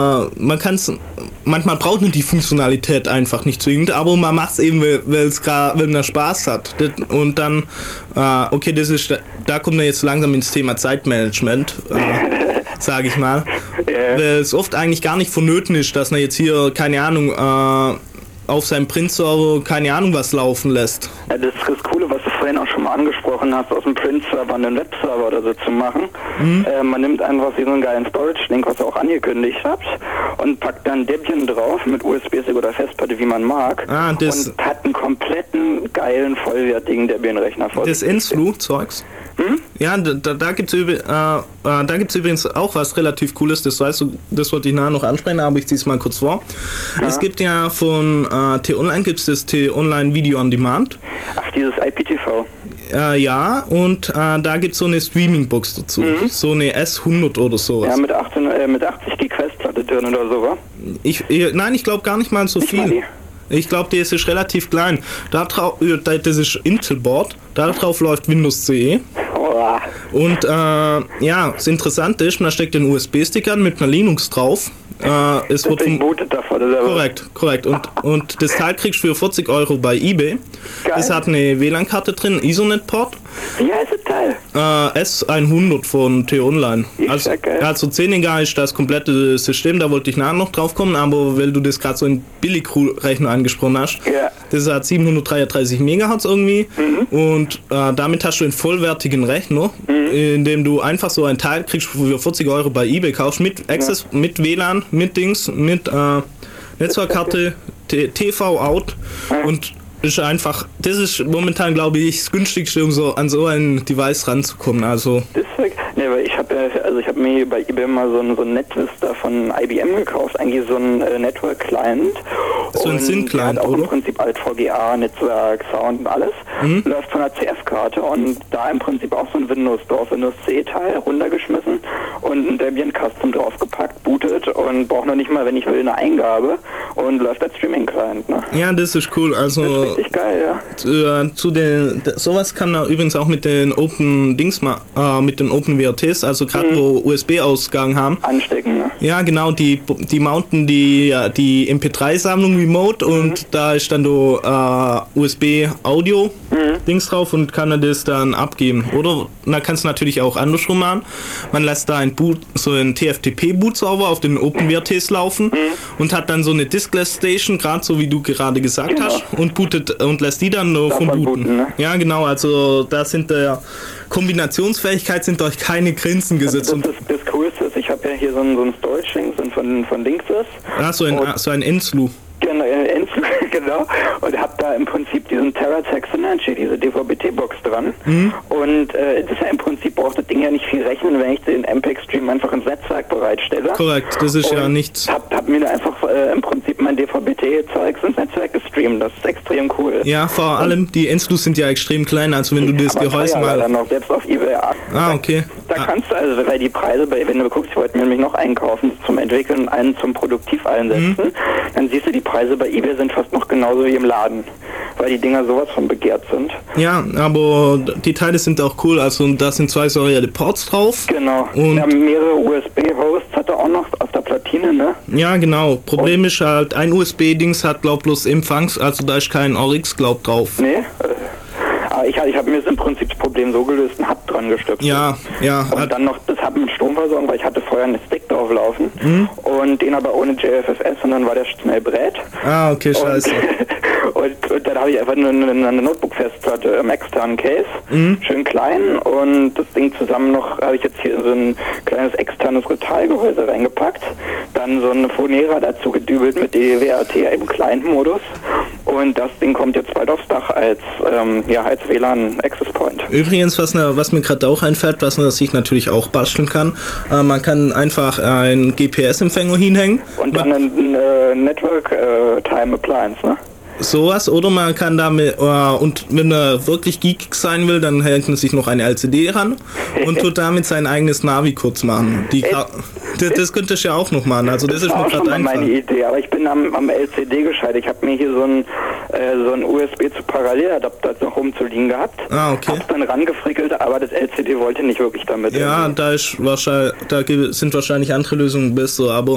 manchmal braucht man die Funktionalität einfach nicht zwingend, aber man macht es eben, weil man Spaß hat. Und dann, okay, da kommt man jetzt langsam ins Thema Zeitmanagement, sage ich mal. Weil es oft eigentlich gar nicht vonnöten ist, dass man jetzt hier, keine Ahnung, auf seinem Print-Server keine Ahnung was laufen lässt. Ja, das ist das Coole, was du vorhin auch schon mal angesprochen hast, aus dem Print-Server einen Web-Server oder so zu machen. Man nimmt einfach so einen geilen Storage-Link, was ihr auch angekündigt habt, und packt dann Debian drauf mit USB-Stick oder Festplatte, wie man mag, und hat einen kompletten, geilen, vollwertigen Debian-Rechner vor sich. Das Ensflu-Zeugs? Ja, da gibt's übrigens auch was relativ Cooles, das wollte ich nachher noch ansprechen, aber ich ziehe es mal kurz vor. Ja. Es gibt ja von T-Online gibt es das T-Online Video on Demand. Ach, dieses IPTV. Ja, und da gibt es so eine Streaming-Box dazu, so eine S100 oder sowas. Ja, mit 80 GB Festplatte drin oder so, wa? Nein, ich glaube gar nicht mal so viel. Ich glaube, die ist relativ klein. Das ist Intel-Board, darauf läuft Windows CE. Und ja, das Interessante ist, man steckt den USB-Stick an mit einer Linux drauf. Es wird korrekt. Und das Teil kriegst du für 40 € bei eBay. Geil. Es hat eine WLAN-Karte drin, Ethernet-Port. Wie heißt das Teil? S100 von T-Online. Also 10er ist das komplette System, da wollte ich nachher noch drauf kommen, aber weil du das gerade so in Billigrechner angesprochen hast, das hat 733 MHz irgendwie und damit hast du einen vollwertigen Rechner, in dem du einfach so ein Teil kriegst für 40 € bei eBay kaufst, mit Access, mit WLAN, mit Dings, mit Netzwerkkarte, TV-Out und das ist momentan, glaube ich, das günstigste, um so an so ein Device ranzukommen. Also Nee, weil ich habe mir hier bei eBay mal so einen Netvista von IBM gekauft, eigentlich so ein Network Client. So ein SYN-Client, auch oder? im Prinzip alt VGA, Netzwerk, Sound und alles. Läuft von einer CF-Karte und da im Prinzip auch so ein Windows drauf, Windows C-Teil runtergeschmissen und ein Debian Custom draufgepackt, bootet und braucht noch nicht mal, wenn ich will, eine Eingabe und läuft als Streaming-Client. Ne? Ja, das ist cool. Also Das ist richtig geil, ja. Sowas kann man übrigens auch mit den Open Open WRTs, also gerade wo USB-Ausgang haben. Anstecken, ne? Ja, genau, die mounten die MP3-Sammlung remote und da ist dann USB-Audio-Dings drauf und kann er das dann abgeben. Oder man kann es natürlich auch andersrum machen. Man lässt da so einen TFTP-Boot-Server auf den OpenWRTs laufen und hat dann so eine Diskless Station, gerade so wie du gerade gesagt hast, und lässt die dann nur vom Booten. Ne? Ja, genau, also da sind der Kombinationsfähigkeit sind durch keine Grenzen gesetzt. Das Coolste ist, ich habe ja hier so einen Storage-Link von Linksys. Ah, so ein Enslu. Genau, und habe da im Prinzip diesen TerraTech Synergy, diese DVB-T-Box dran. Und das ist ja im Prinzip, braucht das Ding ja nicht viel rechnen, wenn ich den MPEG-Stream einfach ins Netzwerk bereitstelle. Korrekt, das ist ja nichts. Hab mir da einfach im Prinzip mein DVB-T-Zeugs ins Netzwerk gestreamt, das ist extrem cool. Ja, vor allem die Enslus sind ja extrem klein, also wenn du das Gehäuse mal... noch selbst auf eBay. Okay. Da kannst du also, weil die Preise, wenn du guckst, ich wollte mir nämlich noch einen kaufen zum Entwickeln und einen zum Produktiv einsetzen, dann siehst du, die Preise bei eBay sind fast noch genauso wie im Laden, weil die Dinger sowas von begehrt sind. Ja, aber die Teile sind auch cool, also da sind 2 serielle Ports drauf. Genau. Und wir haben mehrere USB-Hosts, hat er auch noch auf der Platine, ne? Ja, genau. Problem ist halt, ein USB-Dings hat glaub bloß Empfangs, also da ist kein Oryx glaub drauf. Nee, aber ich habe mir im Prinzip das Problem so gelöst, einen Hub dran gestöpselt. Ja. Und dann noch das Hub mit Stromversorgung, weil ich hatte vorher einen Stick drauflaufen und den aber ohne JFFS und dann war der schnell brät. Ah, okay, scheiße. Und dann habe ich einfach eine Notebook-Festplatte im externen Case, schön klein, und das Ding zusammen noch, habe ich jetzt hier so ein kleines externes Retalgehäuse reingepackt, dann so eine Phonera dazu gedübelt mit DWRT im Client-Modus, und das Ding kommt jetzt bald aufs Dach als WLAN-Access Point. Übrigens, was mir gerade auch einfällt, was man sich natürlich auch basteln kann, man kann einfach einen GPS-Empfänger hinhängen. Und dann ein Network Time Appliance, ne? Sowas, oder man kann damit, und wenn er wirklich geekig sein will, dann hängt man sich noch eine LCD ran und tut damit sein eigenes Navi kurz machen. Das könnte ich ja auch noch machen, also das ist mir gerade einfach. Meine Idee, aber ich bin am LCD gescheitert. Ich habe mir hier so ein USB zu Paralleladapter noch rumzuliegen gehabt. Ah, okay. Hab's dann rangefrickelt, aber das LCD wollte nicht wirklich damit. Ja, da sind wahrscheinlich andere Lösungen besser, aber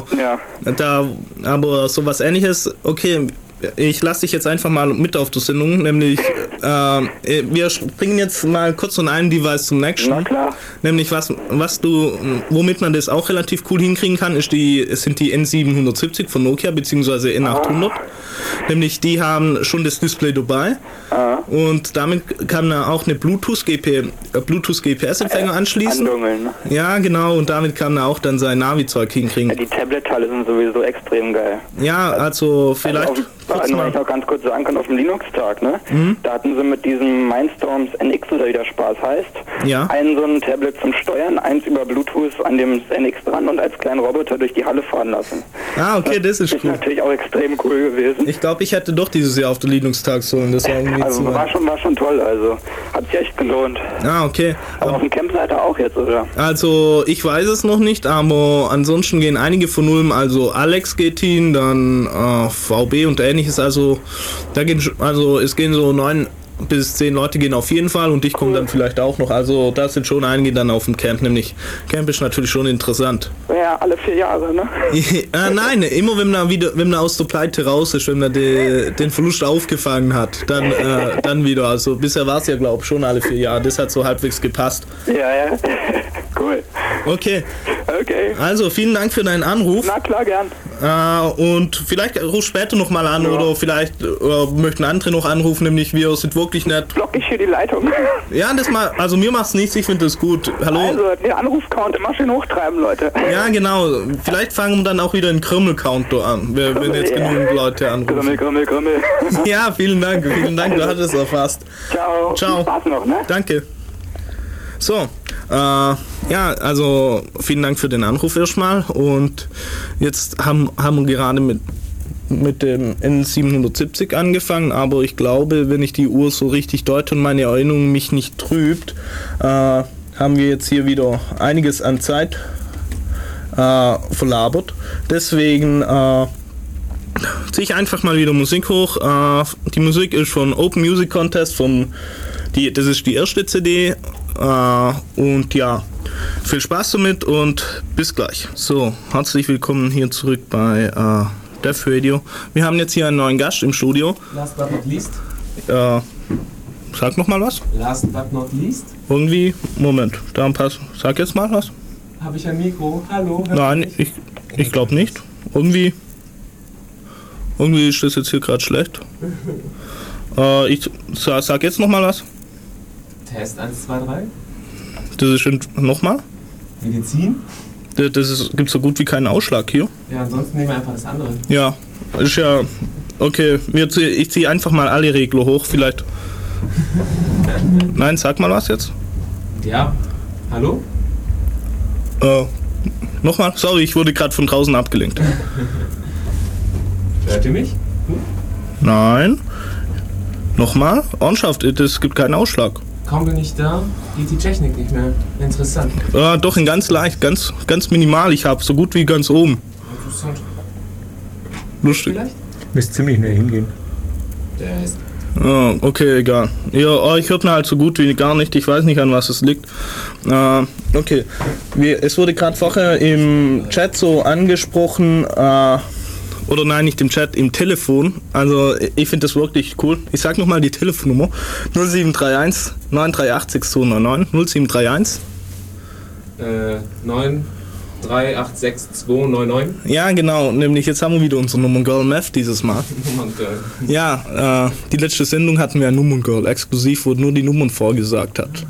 sowas Ähnliches, okay. Ich lasse dich jetzt einfach mal mit auf die Sendung, nämlich wir springen jetzt mal kurz von einem Device zum nächsten. Na klar. Nämlich womit man das auch relativ cool hinkriegen kann, sind die N770 von Nokia bzw. N800. Nämlich die haben schon das Display dabei und damit kann man auch eine Bluetooth GPS-Empfänger anschließen. Andungeln. Ja, genau, und damit kann man auch dann sein Navi-Zeug hinkriegen. Ja, die Tablet-Teile sind sowieso extrem geil. Ja, also vielleicht... wenn ich noch ganz kurz sagen kann, auf dem Linux-Tag, ne? Da hatten sie mit diesem Mindstorms NX, oder wie der Spaß heißt, einen so ein Tablet zum Steuern, eins über Bluetooth an dem NX dran und als kleinen Roboter durch die Halle fahren lassen. Ah, okay, das ist cool. Das ist natürlich auch extrem cool gewesen. Ich glaube, ich hätte doch dieses Jahr auf den Linux-Tag sollen. Das war irgendwie also war schon toll, also hat sich echt gelohnt. Ah, okay. Aber auf dem Camp seid ihr auch jetzt, oder? Also, ich weiß es noch nicht, aber ansonsten gehen einige von Ulm, also Alex geht hin, dann VB und ähnliches, also es gehen so 9 bis 10 Leute gehen auf jeden Fall und ich komme dann vielleicht auch noch, also da sind schon einige dann auf dem Camp, nämlich Camp ist natürlich schon interessant. Ja, alle 4 Jahre, ne? Nein, immer wenn man aus der Pleite raus ist, wenn man den Verlust aufgefangen hat, dann wieder, also bisher war es ja glaube ich schon alle 4 Jahre, das hat so halbwegs gepasst. Ja, cool. Okay. Also vielen Dank für deinen Anruf. Na klar, gern. Und vielleicht ruf später nochmal an oder vielleicht möchten andere noch anrufen, nämlich wir sind wirklich nett. Block ich hier die Leitung. Ja, also mir macht's nichts, ich finde das gut. Hallo. Also den Anruf-Count immer schön hochtreiben, Leute. Ja, genau. Vielleicht fangen wir dann auch wieder einen Krümmel-Counter an, wenn jetzt genügend Leute anrufen. Krümmel. Ja, vielen Dank, du hattest es erfasst. Ciao. Ciao. Viel Spaß noch, ne? Danke. So, Ja, also vielen Dank für den Anruf erstmal. Und jetzt haben wir gerade mit dem N770 angefangen, aber ich glaube, wenn ich die Uhr so richtig deute und meine Erinnerung mich nicht trübt, haben wir jetzt hier wieder einiges an Zeit verlabert. Deswegen ziehe ich einfach mal wieder Musik hoch. Die Musik ist von Open Music Contest, das ist die erste CD. Und ja, viel Spaß damit und bis gleich. So, herzlich willkommen hier zurück bei Dev Radio. Wir haben jetzt hier einen neuen Gast im Studio. Last but not least. Sag noch mal was. Last but not least. Irgendwie, Moment, da passt. Sag jetzt mal was. Habe ich ein Mikro? Hallo? Nein, ich glaube nicht. Irgendwie ist das jetzt hier gerade schlecht. Ich sag jetzt noch mal was. Test 1, 2, 3. Das ist nochmal? Medizin? Gibt so gut wie keinen Ausschlag hier. Ja, ansonsten nehmen wir einfach das andere. Ja, ist ja. Okay, ich ziehe einfach mal alle Regler hoch, vielleicht. Nein, sag mal was jetzt. Ja. Hallo? Nochmal? Sorry, ich wurde gerade von draußen abgelenkt. Hört ihr mich? Nein. Nochmal? Ornschaft, es gibt keinen Ausschlag. Kaum bin ich da, geht die Technik nicht mehr. Interessant. Doch, in ganz leicht, ganz minimal. Ich habe so gut wie ganz oben. Interessant. Lustig. Vielleicht? Müsst ziemlich näher hingehen. Der ist. Okay, egal. Ja, ich hört mir halt so gut wie gar nicht. Ich weiß nicht, an was es liegt. Okay. Es wurde gerade vorher im Chat so angesprochen, oder nein, nicht im Chat, im Telefon. Also ich finde das wirklich cool. Ich sag nochmal die Telefonnummer. 0731 938 6299 0731 9386299. Ja, genau. Nämlich jetzt haben wir wieder unsere Nummern Girl Math dieses Mal. Nummern Girl. Ja, die letzte Sendung hatten wir ja Nummern Girl. Exklusiv, wo nur die Nummern vorgesagt hat.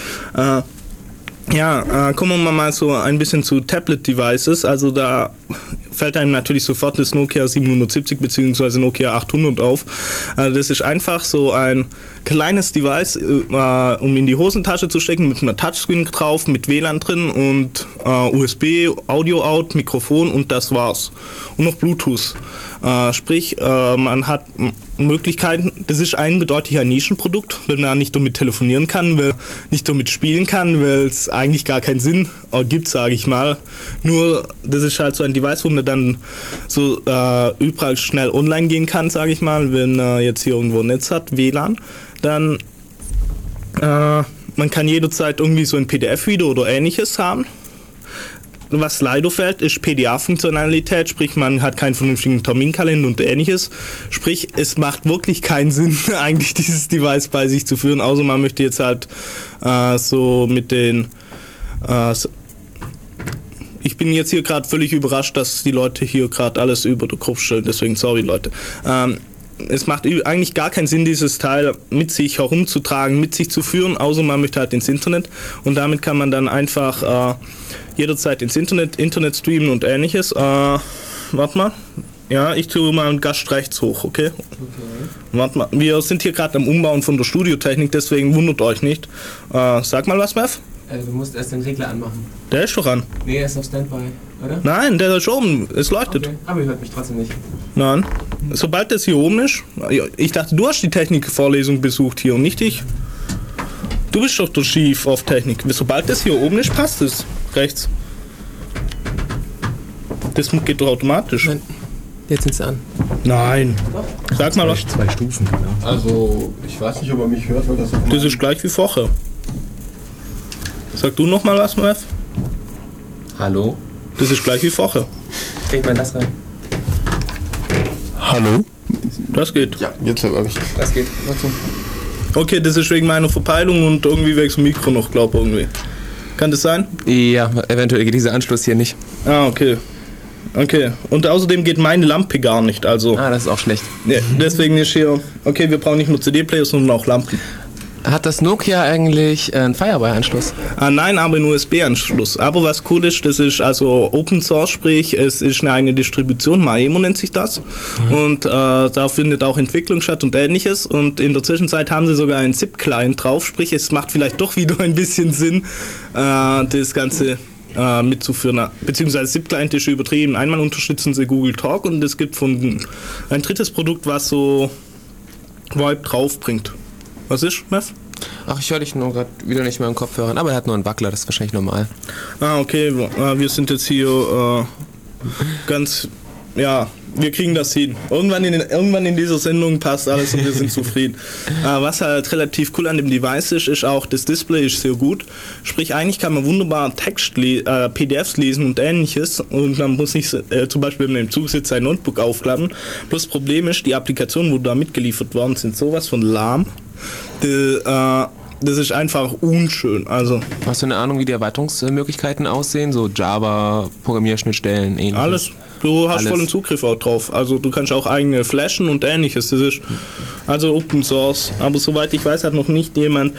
Kommen wir mal so ein bisschen zu Tablet-Devices. Also da fällt einem natürlich sofort das Nokia 770 bzw. Nokia 800 auf. Das ist einfach so ein kleines Device, um in die Hosentasche zu stecken, mit einer Touchscreen drauf, mit WLAN drin und USB, Audio-Out, Mikrofon und das war's. Und noch Bluetooth. Sprich, man hat Möglichkeiten, das ist eindeutig ein Nischenprodukt, weil man nicht damit telefonieren kann, weil nicht damit spielen kann, weil es eigentlich gar keinen Sinn gibt, sage ich mal. Nur, das ist halt so ein Device, wo man dann so überall schnell online gehen kann, sage ich mal, wenn jetzt hier irgendwo ein Netz hat, WLAN, dann man kann jederzeit irgendwie so ein PDF-Video oder ähnliches haben. Was leider fehlt, ist PDA-Funktionalität, sprich man hat keinen vernünftigen Terminkalender und ähnliches. Sprich, es macht wirklich keinen Sinn, eigentlich dieses Device bei sich zu führen, außer man möchte jetzt halt so mit den... ich bin jetzt hier gerade völlig überrascht, dass die Leute hier gerade alles über den Kopf stellen, deswegen sorry Leute. Es macht eigentlich gar keinen Sinn, dieses Teil mit sich herumzutragen, mit sich zu führen, außer man möchte halt ins Internet und damit kann man dann einfach jederzeit ins Internet streamen und ähnliches. Warte mal. Ja, ich tue mal einen Gast rechts hoch, okay? Warte mal. Wir sind hier gerade am Umbauen von der Studiotechnik, deswegen wundert euch nicht. Sag mal was, Mev? Du musst erst den Regler anmachen. Der ist doch an. Nee, er ist auf Standby, oder? Nein, der ist oben. Es leuchtet. Okay. Aber ihr hört mich trotzdem nicht. Nein. Sobald das hier oben ist. Ich dachte, du hast die Technikvorlesung besucht hier und nicht ich. Du bist doch der Chief auf Technik. Sobald das hier oben ist, passt es. Rechts. Das geht doch automatisch. Nein. Jetzt sind sie an. Nein. Sag mal was. 2 Stufen, genau. Also, ich weiß nicht, ob er mich hört, weil das auf Das ist gleich wie vorher. Sag du noch mal was, Mev? Hallo? Das ist gleich wie vorher. Kriegt man das rein? Hallo? Das geht. Ja, jetzt habe ich. Das geht. Wozu? Okay, das ist wegen meiner Verpeilung und irgendwie wegen dem Mikro noch, glaube ich, irgendwie. Kann das sein? Ja, eventuell geht dieser Anschluss hier nicht. Ah, okay. Okay. Und außerdem geht meine Lampe gar nicht, also. Ah, das ist auch schlecht. Ja, deswegen ist hier. Okay, wir brauchen nicht nur CD-Player, sondern auch Lampen. Hat das Nokia eigentlich einen Firewire-Anschluss? Nein, aber einen USB-Anschluss. Aber was cool ist, das ist also Open Source, sprich es ist eine eigene Distribution, Maemo nennt sich das. Und da findet auch Entwicklung statt und ähnliches. Und in der Zwischenzeit haben sie sogar einen ZIP-Client drauf, sprich es macht vielleicht doch wieder ein bisschen Sinn, das Ganze mitzuführen. Beziehungsweise ZIP-Client ist übertrieben. Einmal unterstützen sie Google Talk und es gibt ein drittes Produkt, was so VoIP drauf bringt. Was ist, Mev? Ach, ich höre dich nur gerade wieder nicht mehr im Kopfhörer, aber er hat nur einen Wackler, das ist wahrscheinlich normal. Okay, wir sind jetzt hier ganz, ja, wir kriegen das hin. Irgendwann in dieser Sendung passt alles und wir sind zufrieden. Was halt relativ cool an dem Device ist auch, das Display ist sehr gut. Sprich, eigentlich kann man wunderbar PDFs lesen und ähnliches und man muss nicht zum Beispiel, wenn man im Zug sitzt, sein Notebook aufklappen. Bloß das Problem ist, die Applikationen, wo da mitgeliefert worden sind, sowas von lahm. Das ist einfach unschön. Also, hast du eine Ahnung, wie die Erweiterungsmöglichkeiten aussehen? So Java, Programmierschnittstellen, ähnliches? Alles. Du hast vollen Zugriff auch drauf. Also du kannst auch eigene flashen und ähnliches. Das ist also Open Source. Aber soweit ich weiß, hat noch nicht jemand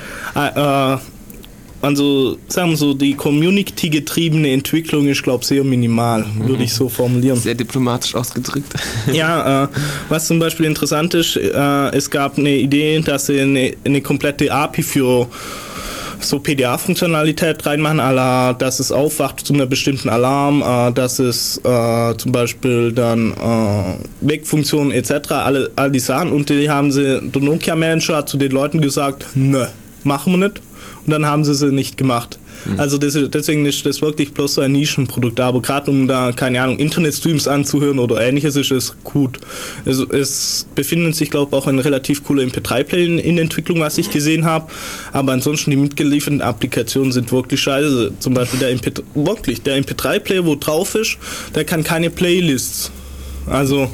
also sagen wir so, die Community-getriebene Entwicklung ist, glaube ich, sehr minimal, würde ich so formulieren. Sehr diplomatisch ausgedrückt. Ja, was zum Beispiel interessant ist, es gab eine Idee, dass sie eine komplette API für so PDA-Funktionalität reinmachen, dass es aufwacht zu einer bestimmten Alarm, dass es zum Beispiel dann Wegfunktionen etc., all die Sachen. Und der Nokia-Manager hat zu den Leuten gesagt, nö, machen wir nicht. Und dann haben sie nicht gemacht. Also deswegen ist das wirklich bloß so ein Nischenprodukt. Aber gerade um da, keine Ahnung, Internetstreams anzuhören oder ähnliches, ist es gut. Es befinden sich, glaube ich, auch ein relativ cooler MP3-Player in Entwicklung, was ich gesehen habe. Aber ansonsten die mitgelieferten Applikationen sind wirklich scheiße. Zum Beispiel der MP3-Player, wo drauf ist, der kann keine Playlists. Also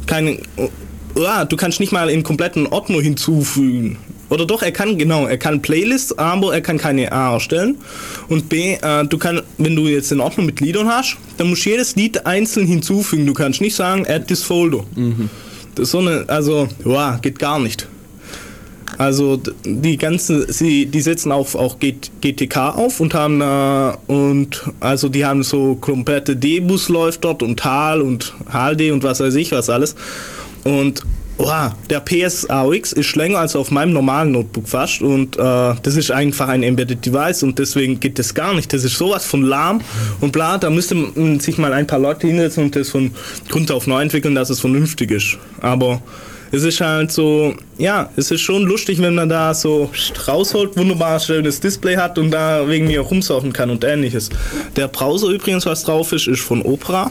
du kannst nicht mal einen kompletten Ordner hinzufügen. Oder doch, er kann Playlists, aber er kann keine A erstellen. Und B, wenn du jetzt einen Ordner mit Liedern hast, dann musst du jedes Lied einzeln hinzufügen. Du kannst nicht sagen, add this folder. Das ist geht gar nicht. Also die setzen auch GTK auf und die haben so komplette D-Bus läuft dort und HAL und HLD und was weiß ich was alles. Und der PSAOX ist länger als auf meinem normalen Notebook fast und das ist einfach ein Embedded Device und deswegen geht das gar nicht. Das ist sowas von lahm und bla, da müsste man sich mal ein paar Leute hinsetzen und das von Grund auf neu entwickeln, dass es vernünftig ist. Aber es ist halt so, ja, es ist schon lustig, wenn man da so rausholt, wunderbar schönes Display hat und da wegen mir rumsurfen kann und ähnliches. Der Browser übrigens, was drauf ist von Opera.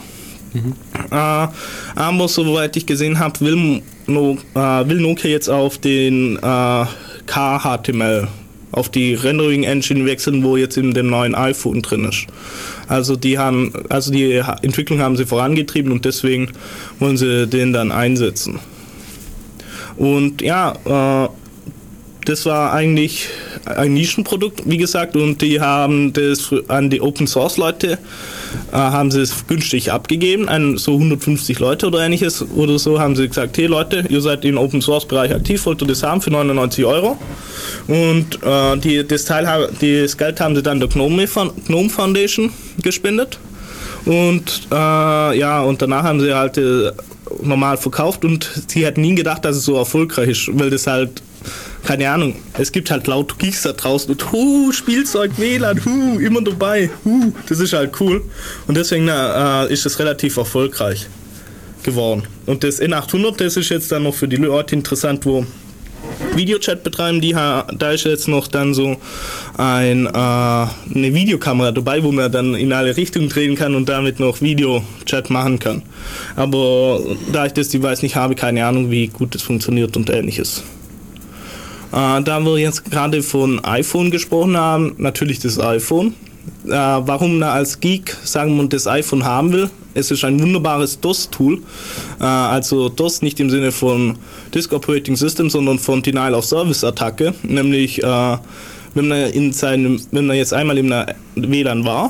Aber soweit ich gesehen habe, will Nokia jetzt auf den KHTML, auf die Rendering Engine wechseln, wo jetzt in dem neuen iPhone drin ist. Also die Entwicklung haben sie vorangetrieben und deswegen wollen sie den dann einsetzen. Und ja, das war eigentlich ein Nischenprodukt, wie gesagt, und die haben das an die Open Source Leute haben sie es günstig abgegeben, an so 150 Leute oder ähnliches oder so, haben sie gesagt, hey Leute, ihr seid im Open Source Bereich aktiv, wollt ihr das haben für 99 €? Und das Geld haben sie dann der GNOME Foundation gespendet und und danach haben sie halt normal verkauft und sie hätten nie gedacht, dass es so erfolgreich ist, weil das halt, keine Ahnung, es gibt halt laut Geeks da draußen und Spielzeug, WLAN, immer dabei, das ist halt cool und deswegen ist es relativ erfolgreich geworden. Und das N800, das ist jetzt dann noch für die Leute interessant, wo Videochat betreiben, da ist jetzt noch dann so eine Videokamera dabei, wo man dann in alle Richtungen drehen kann und damit noch Videochat machen kann. Aber da ich das Device nicht habe, keine Ahnung, wie gut es funktioniert und ähnliches. Da wir jetzt gerade von iPhone gesprochen haben, natürlich das iPhone. Warum man als Geek sagen wir das iPhone haben will, es ist ein wunderbares DOS-Tool, also DOS nicht im Sinne von Disk Operating System, sondern von Denial of Service Attacke, nämlich wenn man jetzt einmal im WLAN war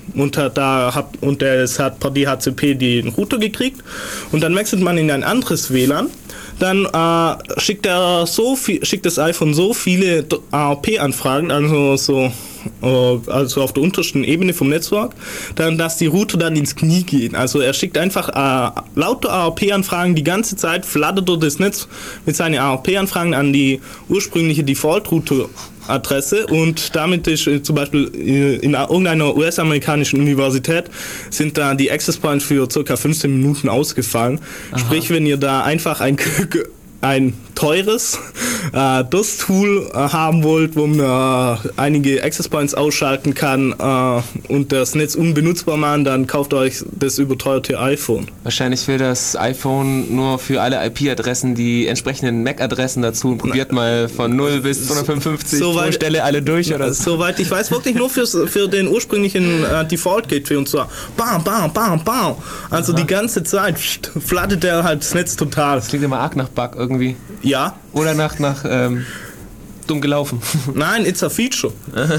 und hat per DHCP den Router gekriegt und dann wechselt man in ein anderes WLAN. Dann schickt das iPhone so viele ARP-Anfragen, also auf der untersten Ebene vom Netzwerk, dass die Router dann ins Knie gehen. Also er schickt einfach lauter ARP-Anfragen die ganze Zeit, flattert durch das Netz mit seinen ARP-Anfragen an die ursprüngliche Default-Router-Adresse und damit ist zum Beispiel in irgendeiner US-amerikanischen Universität sind da die Access Points für ca. 15 Minuten ausgefallen. Aha. Sprich, wenn ihr da einfach ein teures DOS-Tool haben wollt, wo man einige Access Points ausschalten kann und das Netz unbenutzbar machen, dann kauft euch das überteuerte iPhone. Wahrscheinlich will das iPhone nur für alle IP-Adressen die entsprechenden MAC-Adressen dazu und probiert mal von 0 bis 255 pro Stelle alle durch oder so. Soweit ich weiß, wirklich nur für den ursprünglichen Default-Gateway und zwar bam, bam, bam, bam. Also die ganze Zeit flattert der halt das Netz total. Das klingt immer arg nach Bug irgendwie. Ja. Oder nach dumm gelaufen. Nein, it's a feature.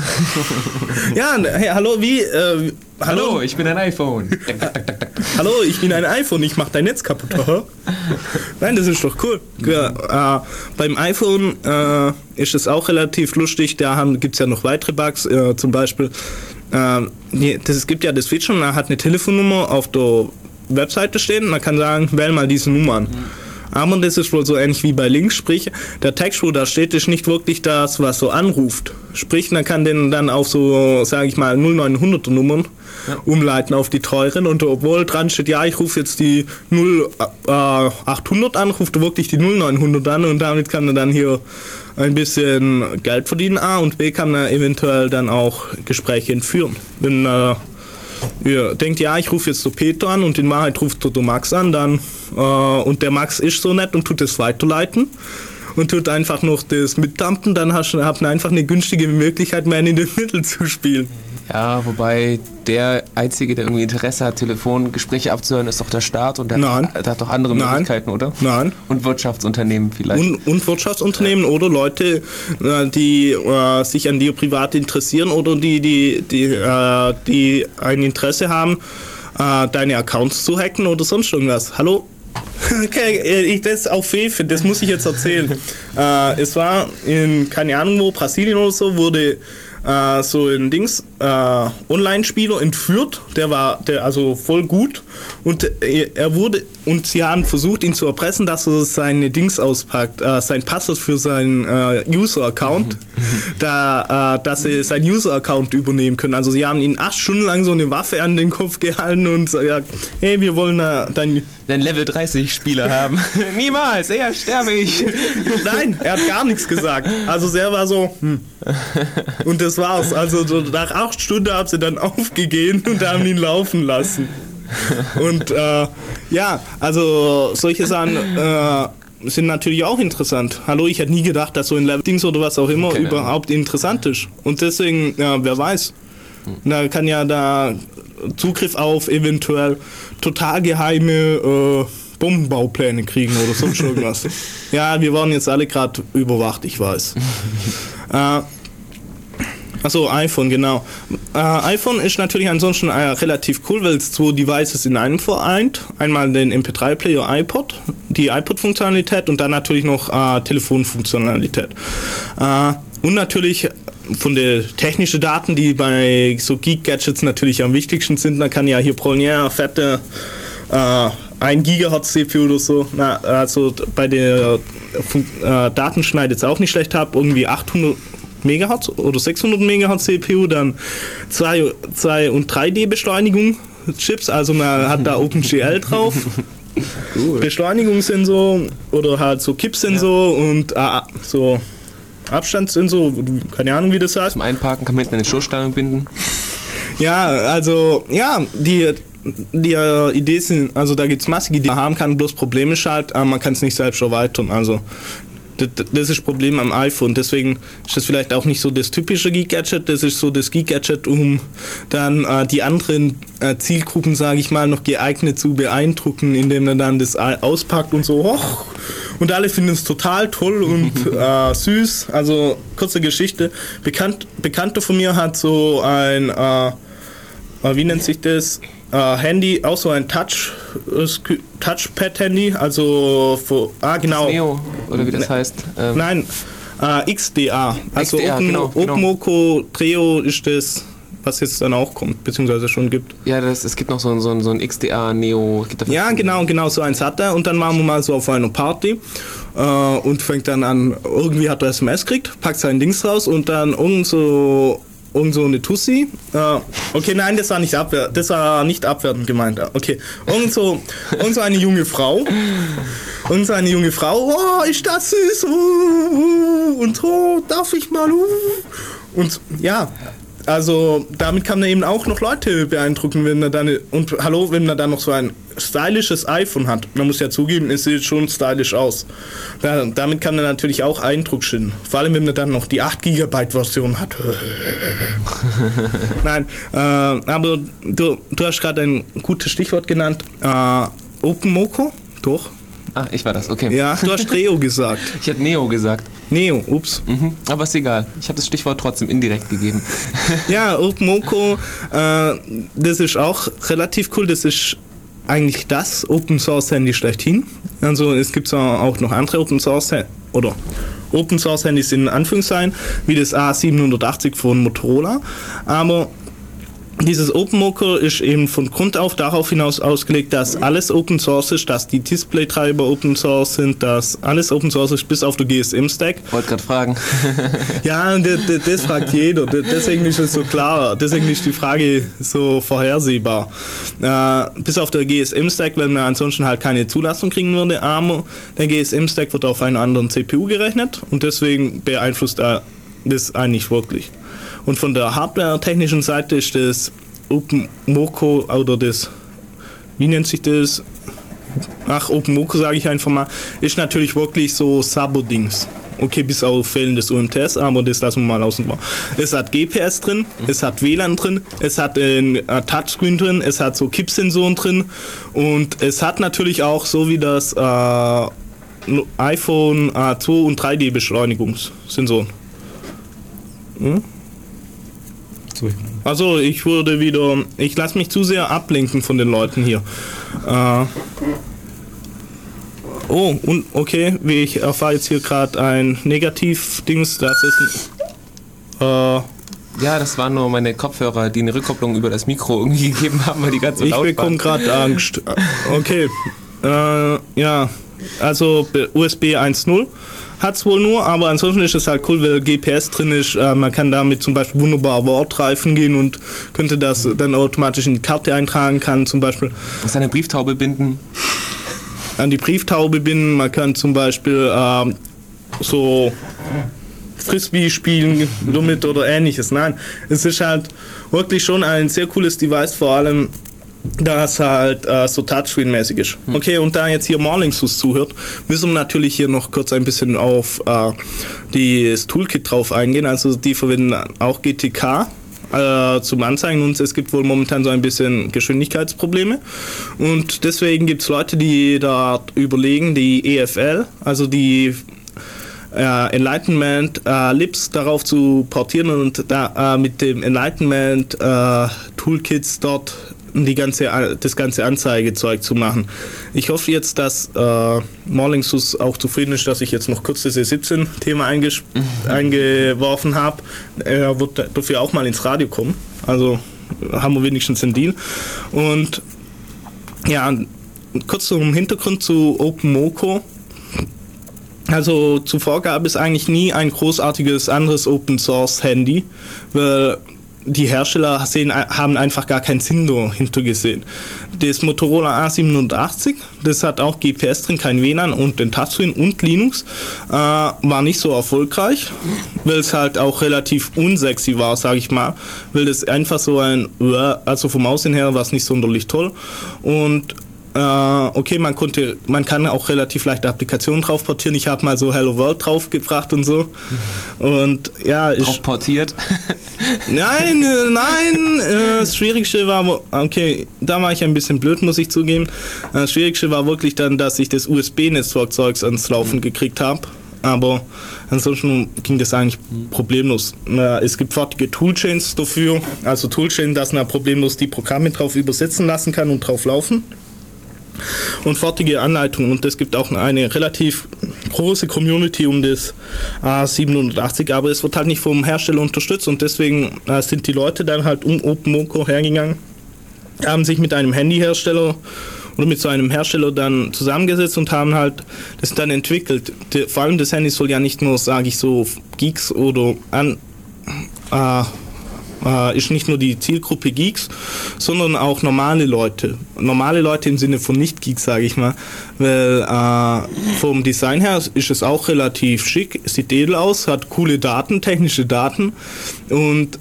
Ja, hey, hallo, hallo, ich bin ein iPhone. Hallo, ich bin ein iPhone, ich mach dein Netz kaputt. Nein, das ist doch cool. Ja, beim iPhone ist es auch relativ lustig, da gibt es ja noch weitere Bugs, zum Beispiel, es gibt ja das Feature, man hat eine Telefonnummer auf der Webseite stehen, man kann sagen, wähl mal diese Nummer an. Aber das ist wohl so ähnlich wie bei Links, sprich, der Text, wo da steht, ist nicht wirklich das, was so anruft. Sprich, man kann den dann auf so, sage ich mal, 0900er Nummern umleiten auf die teuren und obwohl dran steht, ja, ich rufe jetzt die 0800 an, ruft er wirklich die 0900 an und damit kann er dann hier ein bisschen Geld verdienen. A und B kann er eventuell dann auch Gespräche entführen. Wenn ihr denkt, ja, ich rufe jetzt so Peter an und in Wahrheit ruft der Max an, dann und der Max ist so nett und tut es weiterleiten und tut einfach noch das mitdumpen, dann habt ihr einfach eine günstige Möglichkeit, Man in the Middle zu spielen. Ja, wobei der Einzige, der irgendwie Interesse hat, Telefongespräche abzuhören, ist doch der Staat und der hat doch andere Möglichkeiten, oder? Nein. Und Wirtschaftsunternehmen vielleicht. Und Wirtschaftsunternehmen oder Leute, die sich an dir privat interessieren oder die ein Interesse haben, deine Accounts zu hacken oder sonst irgendwas. Hallo? Okay, das ist auf Fefe, das muss ich jetzt erzählen. Es war in, keine Ahnung wo, Brasilien oder so, wurde so ein Online-Spieler entführt, der also voll gut und sie haben versucht, ihn zu erpressen, dass er seine Dings auspackt, sein Passwort für seinen User-Account, dass sie seinen User-Account übernehmen können. Also sie haben ihn 8 Stunden lang so eine Waffe an den Kopf gehalten und gesagt, hey, wir wollen dein Level 30 Spieler haben. Niemals, eher sterbe ich. Nein, er hat gar nichts gesagt. Also er war so, Und das war's. Also nach 8 Stunden haben sie dann aufgegeben und haben ihn laufen lassen. Und also solche Sachen sind natürlich auch interessant. Hallo, ich hätte nie gedacht, dass so ein Level-Dings oder was auch immer überhaupt interessant ist. Und deswegen, wer weiß. Da kann ja da Zugriff auf eventuell total geheime Bombenbaupläne kriegen oder sonst irgendwas. Ja, wir waren jetzt alle gerade überwacht, ich weiß. Achso, iPhone, genau. iPhone ist natürlich ansonsten relativ cool, weil es 2 Devices in einem vereint. Einmal den MP3-Player iPod, die iPod-Funktionalität und dann natürlich noch Telefonfunktionalität. Und natürlich von den technischen Daten, die bei so Geek-Gadgets natürlich am wichtigsten sind, da kann ja hier Pronier fette 1 GHz CPU oder so, also bei der Daten schneidet es auch nicht schlecht ab, irgendwie 800 MHz oder 600 MHz CPU, dann 2 und 3D Beschleunigung Chips, also man hat da OpenGL drauf. Cool. Beschleunigungssensor oder halt so Kippsensor und so Abstandssensor, keine Ahnung wie das heißt. Zum Einparken kann man jetzt eine Stoßstange binden. Ja, also die Idee sind, also da gibt es massige, die man haben kann, bloß Problem ist halt, man kann es nicht selbst erweitern, also das ist das Problem am iPhone, deswegen ist das vielleicht auch nicht so das typische Geek-Gadget, das ist so das Geek-Gadget, um dann die anderen Zielgruppen, sage ich mal, noch geeignet zu beeindrucken, indem man dann das auspackt und so, hoch, und alle finden es total toll und süß. Also kurze Geschichte, Bekannter von mir hat so ein wie nennt sich das? Handy, auch so ein Touchpad-Handy, also genau. Das Neo, oder wie das heißt. Nein, XDA. Also XDA, genau. OpenMoko Treo ist das, was jetzt dann auch kommt, beziehungsweise schon gibt. Ja, es gibt noch so ein XDA Neo. Ja, genau, so eins hat er. Und dann waren wir mal so auf einer Party und fängt dann an, irgendwie hat er SMS gekriegt, packt sein Dings raus und dann irgend so eine Tussi. Okay, nein, das war nicht abwertend gemeint. Okay, irgend so eine junge Frau. Und so eine junge Frau, oh, ist das süß, und so, darf ich mal, und ja, also damit kann man eben auch noch Leute beeindrucken, wenn er dann noch so ein stylisches iPhone hat. Man muss ja zugeben, es sieht schon stylisch aus. Damit kann er natürlich auch Eindruck schinden. Vor allem, wenn man dann noch die 8 GB Version hat. Nein, aber du hast gerade ein gutes Stichwort genannt. OpenMoko, doch. Ah, ich war das, okay. Ja, du hast Treo gesagt. Ich hätte Neo gesagt. Neo, ups. Aber ist egal. Ich habe das Stichwort trotzdem indirekt gegeben. Ja, OpenMoko, das ist auch relativ cool. Das ist eigentlich das Open Source Handy schlechthin. Also es gibt auch noch andere Open Source Handys in Anführungszeichen, wie das A780 von Motorola. Aber dieses OpenMoko ist eben von Grund auf darauf hinaus ausgelegt, dass alles Open Source ist, dass die Display-Treiber Open Source sind, dass alles Open Source ist, bis auf den GSM-Stack. Wollte gerade fragen. Ja, das fragt jeder. Deswegen ist es so klar. Deswegen ist die Frage so vorhersehbar. Bis auf der GSM-Stack, weil man ansonsten halt keine Zulassung kriegen würde, aber der GSM-Stack wird auf einen anderen CPU gerechnet und deswegen beeinflusst er das eigentlich wirklich. Und von der hardware-technischen Seite ist das OpenMoko oder das, wie nennt sich das? OpenMoko sage ich einfach mal, ist natürlich wirklich so Sabo-Dings. Okay, bis auf fehlendes UMTS, aber das lassen wir mal außen vor. Es hat GPS drin, es hat WLAN drin, es hat ein Touchscreen drin, es hat so Kippsensoren drin und es hat natürlich auch so wie das iPhone 2 und 3D-Beschleunigungssensoren. Also ich lasse mich zu sehr ablenken von den Leuten hier. Und okay, wie ich erfahre jetzt hier gerade ein Negativ-Dings, das ist ja, das waren nur meine Kopfhörer, die eine Rückkopplung über das Mikro irgendwie gegeben haben, weil die ganz so laut waren. Ich bekomme gerade Angst. Okay, ja, also USB 1.0 hat es wohl nur, aber ansonsten ist es halt cool, weil GPS drin ist. Man kann damit zum Beispiel wunderbar Wortreifen gehen und könnte das dann automatisch in die Karte eintragen, kann zum Beispiel das an eine Brieftaube binden. An die Brieftaube binden. Man kann zum Beispiel so Frisbee spielen damit oder ähnliches. Nein, es ist halt wirklich schon ein sehr cooles Device, vor allem da es halt so Touchscreen-mäßig ist. Okay, und da jetzt hier Morlingsus zuhört, müssen wir natürlich hier noch kurz ein bisschen auf das Toolkit drauf eingehen. Also die verwenden auch GTK zum Anzeigen und es gibt wohl momentan so ein bisschen Geschwindigkeitsprobleme und deswegen gibt es Leute, die da überlegen, die EFL, also die Enlightenment Libs darauf zu portieren und da mit dem Enlightenment Toolkits dort das ganze Anzeigezeug zu machen. Ich hoffe jetzt, dass Morlingsus auch zufrieden ist, dass ich jetzt noch kurz das E17-Thema eingeworfen habe. Er wird dafür auch mal ins Radio kommen. Also haben wir wenigstens den Deal. Und ja, kurz zum Hintergrund zu OpenMoko. Also zuvor gab es eigentlich nie ein großartiges anderes Open-Source-Handy, weil die Hersteller haben einfach gar keinen Sinn dahinter gesehen. Das Motorola A780, das hat auch GPS drin, kein WLAN und den Touchscreen und Linux, war nicht so erfolgreich, weil es halt auch relativ unsexy war, sage ich mal, weil das einfach so also vom Aussehen her war es nicht sonderlich toll und okay, man kann auch relativ leichte Applikationen drauf portieren. Ich habe mal so Hello World draufgebracht und so. Und ja, drauf portiert? Nein, das Schwierigste war, okay, da war ich ein bisschen blöd, muss ich zugeben. Das Schwierigste war wirklich dann, dass ich das USB-Netzwerkzeugs ans Laufen gekriegt habe. aber ansonsten ging das eigentlich problemlos. Es gibt fertige Toolchains dafür, also Toolchain, dass man problemlos die Programme drauf übersetzen lassen kann und drauf laufen. Und fertige Anleitungen, und es gibt auch eine relativ große Community um das A780, aber es wird halt nicht vom Hersteller unterstützt, und deswegen sind die Leute dann halt um OpenMoko hergegangen, haben sich mit einem Handyhersteller oder mit so einem Hersteller dann zusammengesetzt und haben halt das dann entwickelt. Vor allem das Handy soll ja nicht nur, sage ich so, Geeks oder ist nicht nur die Zielgruppe Geeks, sondern auch normale Leute. Normale Leute im Sinne von Nicht-Geeks, sage ich mal. Weil vom Design her ist es auch relativ schick, sieht edel aus, hat coole Daten, technische Daten, und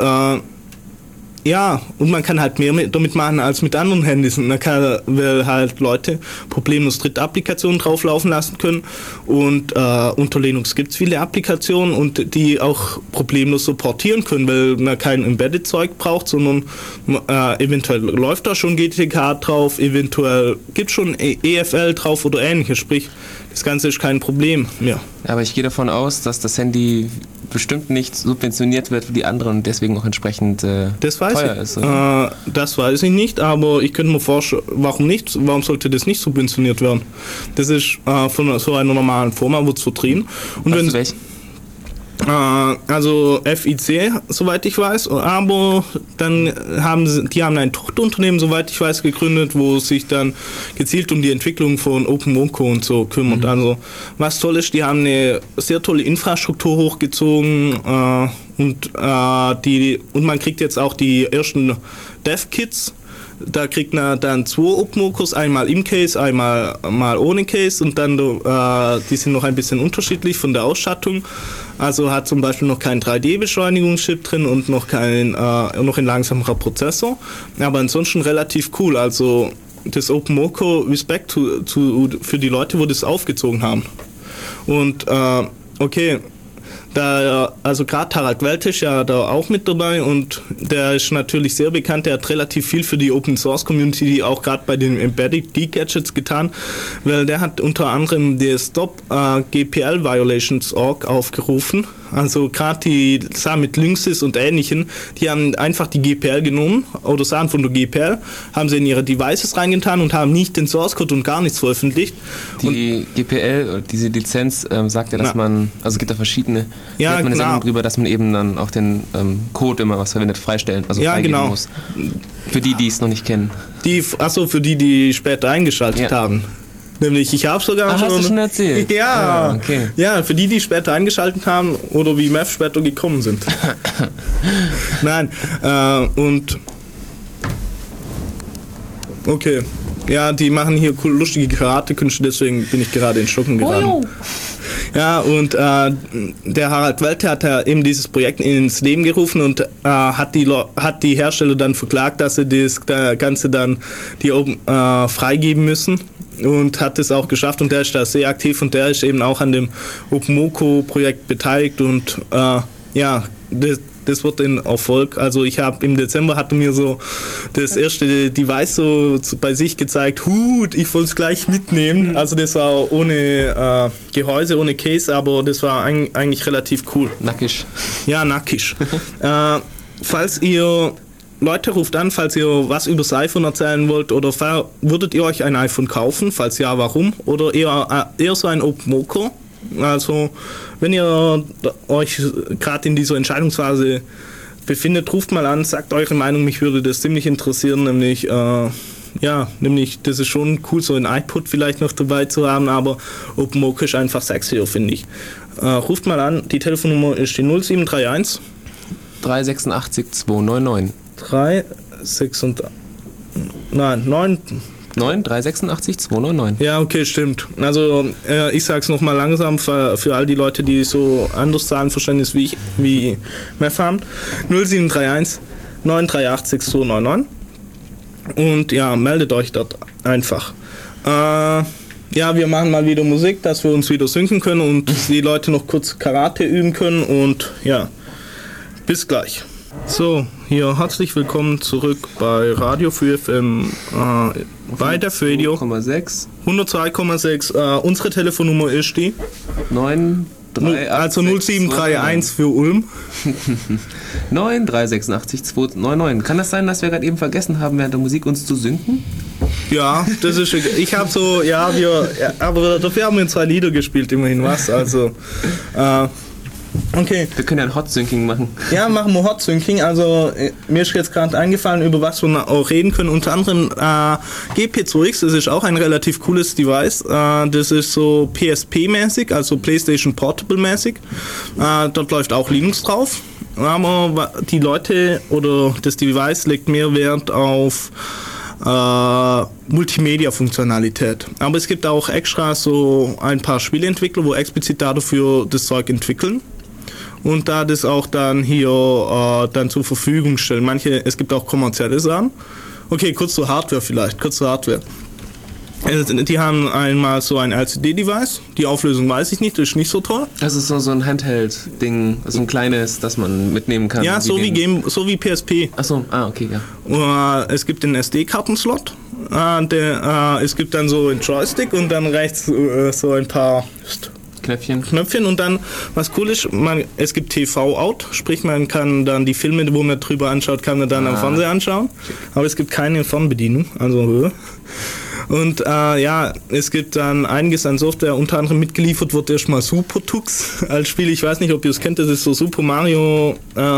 und man kann halt mehr damit machen als mit anderen Handys. Und man kann, weil halt Leute problemlos Drittapplikationen drauflaufen lassen können, und unter Linux gibt es viele Applikationen, und die auch problemlos supportieren können, weil man kein Embedded-Zeug braucht, sondern eventuell läuft da schon GTK drauf, eventuell gibt es schon EFL drauf oder ähnliches, sprich, das Ganze ist kein Problem mehr. Aber ich gehe davon aus, dass das Handy bestimmt nicht subventioniert wird wie die anderen und deswegen auch entsprechend teuer ist. Das weiß ich nicht, aber ich könnte mir vorstellen, warum nicht? Warum sollte das nicht subventioniert werden? Das ist von so einer normalen Firma, wird es vertrieben. Und wenn welche? Also FIC, soweit ich weiß, aber dann haben ein Tochterunternehmen, soweit ich weiß, gegründet, wo sich dann gezielt um die Entwicklung von OpenMoko und so kümmert. Also was toll ist, die haben eine sehr tolle Infrastruktur hochgezogen, und man kriegt jetzt auch die ersten Dev-Kits. Da kriegt man dann 2 OpenMokos, einmal im Case, einmal ohne Case, und dann die sind noch ein bisschen unterschiedlich von der Ausstattung. Also hat zum Beispiel noch kein 3D-Beschleunigungschip drin und noch ein langsamerer Prozessor. Aber ansonsten relativ cool. Also das OpenMoko, Respekt für die Leute, die das aufgezogen haben. Und okay, also gerade Harald Welte ist ja da auch mit dabei, und der ist natürlich sehr bekannt, der hat relativ viel für die Open Source Community, auch gerade bei den Embedded Geek Gadgets getan, weil der hat unter anderem die Stop GPL Violations Org aufgerufen. Also gerade die Sachen mit Linksys und Ähnlichem, die haben einfach die GPL genommen, oder Sachen von der GPL, haben sie in ihre Devices reingetan und haben nicht den Source Code und gar nichts veröffentlicht. Die GPL, diese Lizenz, sagt ja, dass man, also es gibt da verschiedene, ja, hat man eine Sendung drüber, dass man eben dann auch den Code, wenn man was verwendet, freistellen, also freigeben muss. Für die es noch nicht kennen. Für die später eingeschaltet haben. Nämlich, ich habe sogar schon... Hast du schon erzählt? Ja, okay. Ja, für die später eingeschaltet haben oder wie MEF später gekommen sind. Nein, und... Okay, ja, die machen hier lustige Karate-Künste, deswegen bin ich gerade in Stocken geraten. Ja, und der Harald Welte hat ja eben dieses Projekt ins Leben gerufen und hat die Hersteller dann verklagt, dass sie das Ganze dann freigeben müssen, und hat es auch geschafft, und der ist da sehr aktiv, und der ist eben auch an dem OpenMoko-Projekt beteiligt, und das wird ein Erfolg. Also im Dezember hatte mir so das erste Device so bei sich gezeigt, ich wollte es gleich mitnehmen. Also das war ohne Gehäuse, ohne Case, aber das war eigentlich relativ cool. Nackig. Ja, nackig. Leute, ruft an, falls ihr was über das iPhone erzählen wollt, oder würdet ihr euch ein iPhone kaufen? Falls ja, warum? Oder eher so ein OpenMoko? Also, wenn ihr euch gerade in dieser Entscheidungsphase befindet, ruft mal an, sagt eure Meinung, mich würde das ziemlich interessieren, nämlich, das ist schon cool, so ein iPod vielleicht noch dabei zu haben, aber OpenMoko ist einfach sexier, finde ich. Ruft mal an, die Telefonnummer ist die 0731 386 299. 386 299. Ja, okay, stimmt. Also ich sag's nochmal langsam für all die Leute, die so anderes Zahlenverständnis wie MEF haben. 0731 938 299. Und ja, meldet euch dort einfach. Wir machen mal wieder Musik, dass wir uns wieder synken können und die Leute noch kurz Karate üben können, und ja, bis gleich. So, hier herzlich willkommen zurück bei Radio 4FM bei der Radio 102,6. Unsere Telefonnummer ist die 9 Also 0731 für Ulm. 9386 299. Kann das sein, dass wir gerade eben vergessen haben, während der Musik uns zu synken? Ja, das ist. Ich habe so, aber dafür haben wir 2 Lieder gespielt, immerhin was. Also, okay. Wir können ja ein Hot-Syncing machen. Ja, machen wir Hot-Syncing. Also, mir ist jetzt gerade eingefallen, über was wir auch reden können. Unter anderem GP2X, das ist auch ein relativ cooles Device. Das ist so PSP-mäßig, also PlayStation Portable-mäßig. Dort läuft auch Linux drauf. Aber die Leute oder das Device legt mehr Wert auf Multimedia-Funktionalität. Aber es gibt auch extra so ein paar Spieleentwickler, wo explizit dafür das Zeug entwickeln und da das auch dann hier dann zur Verfügung stellen. Es gibt auch kommerzielle Sachen. Okay, kurz zur Hardware. Die haben einmal so ein LCD-Device. Die Auflösung weiß ich nicht, das ist nicht so toll. Das ist so ein Handheld-Ding, so ein kleines, das man mitnehmen kann. Ja, so wie PSP. Achso, okay, ja. Es gibt den SD-Kartenslot. Es gibt dann so einen Joystick und dann rechts so ein paar Knöpfchen und dann, was cool ist, es gibt TV-Out, sprich man kann dann die Filme, wo man drüber anschaut, kann man dann am Fernseher anschauen. Aber es gibt keine Fernbedienung, also und es gibt dann einiges an Software, unter anderem mitgeliefert wird erstmal Super Tux als Spiel. Ich weiß nicht, ob ihr es kennt, das ist so Super Mario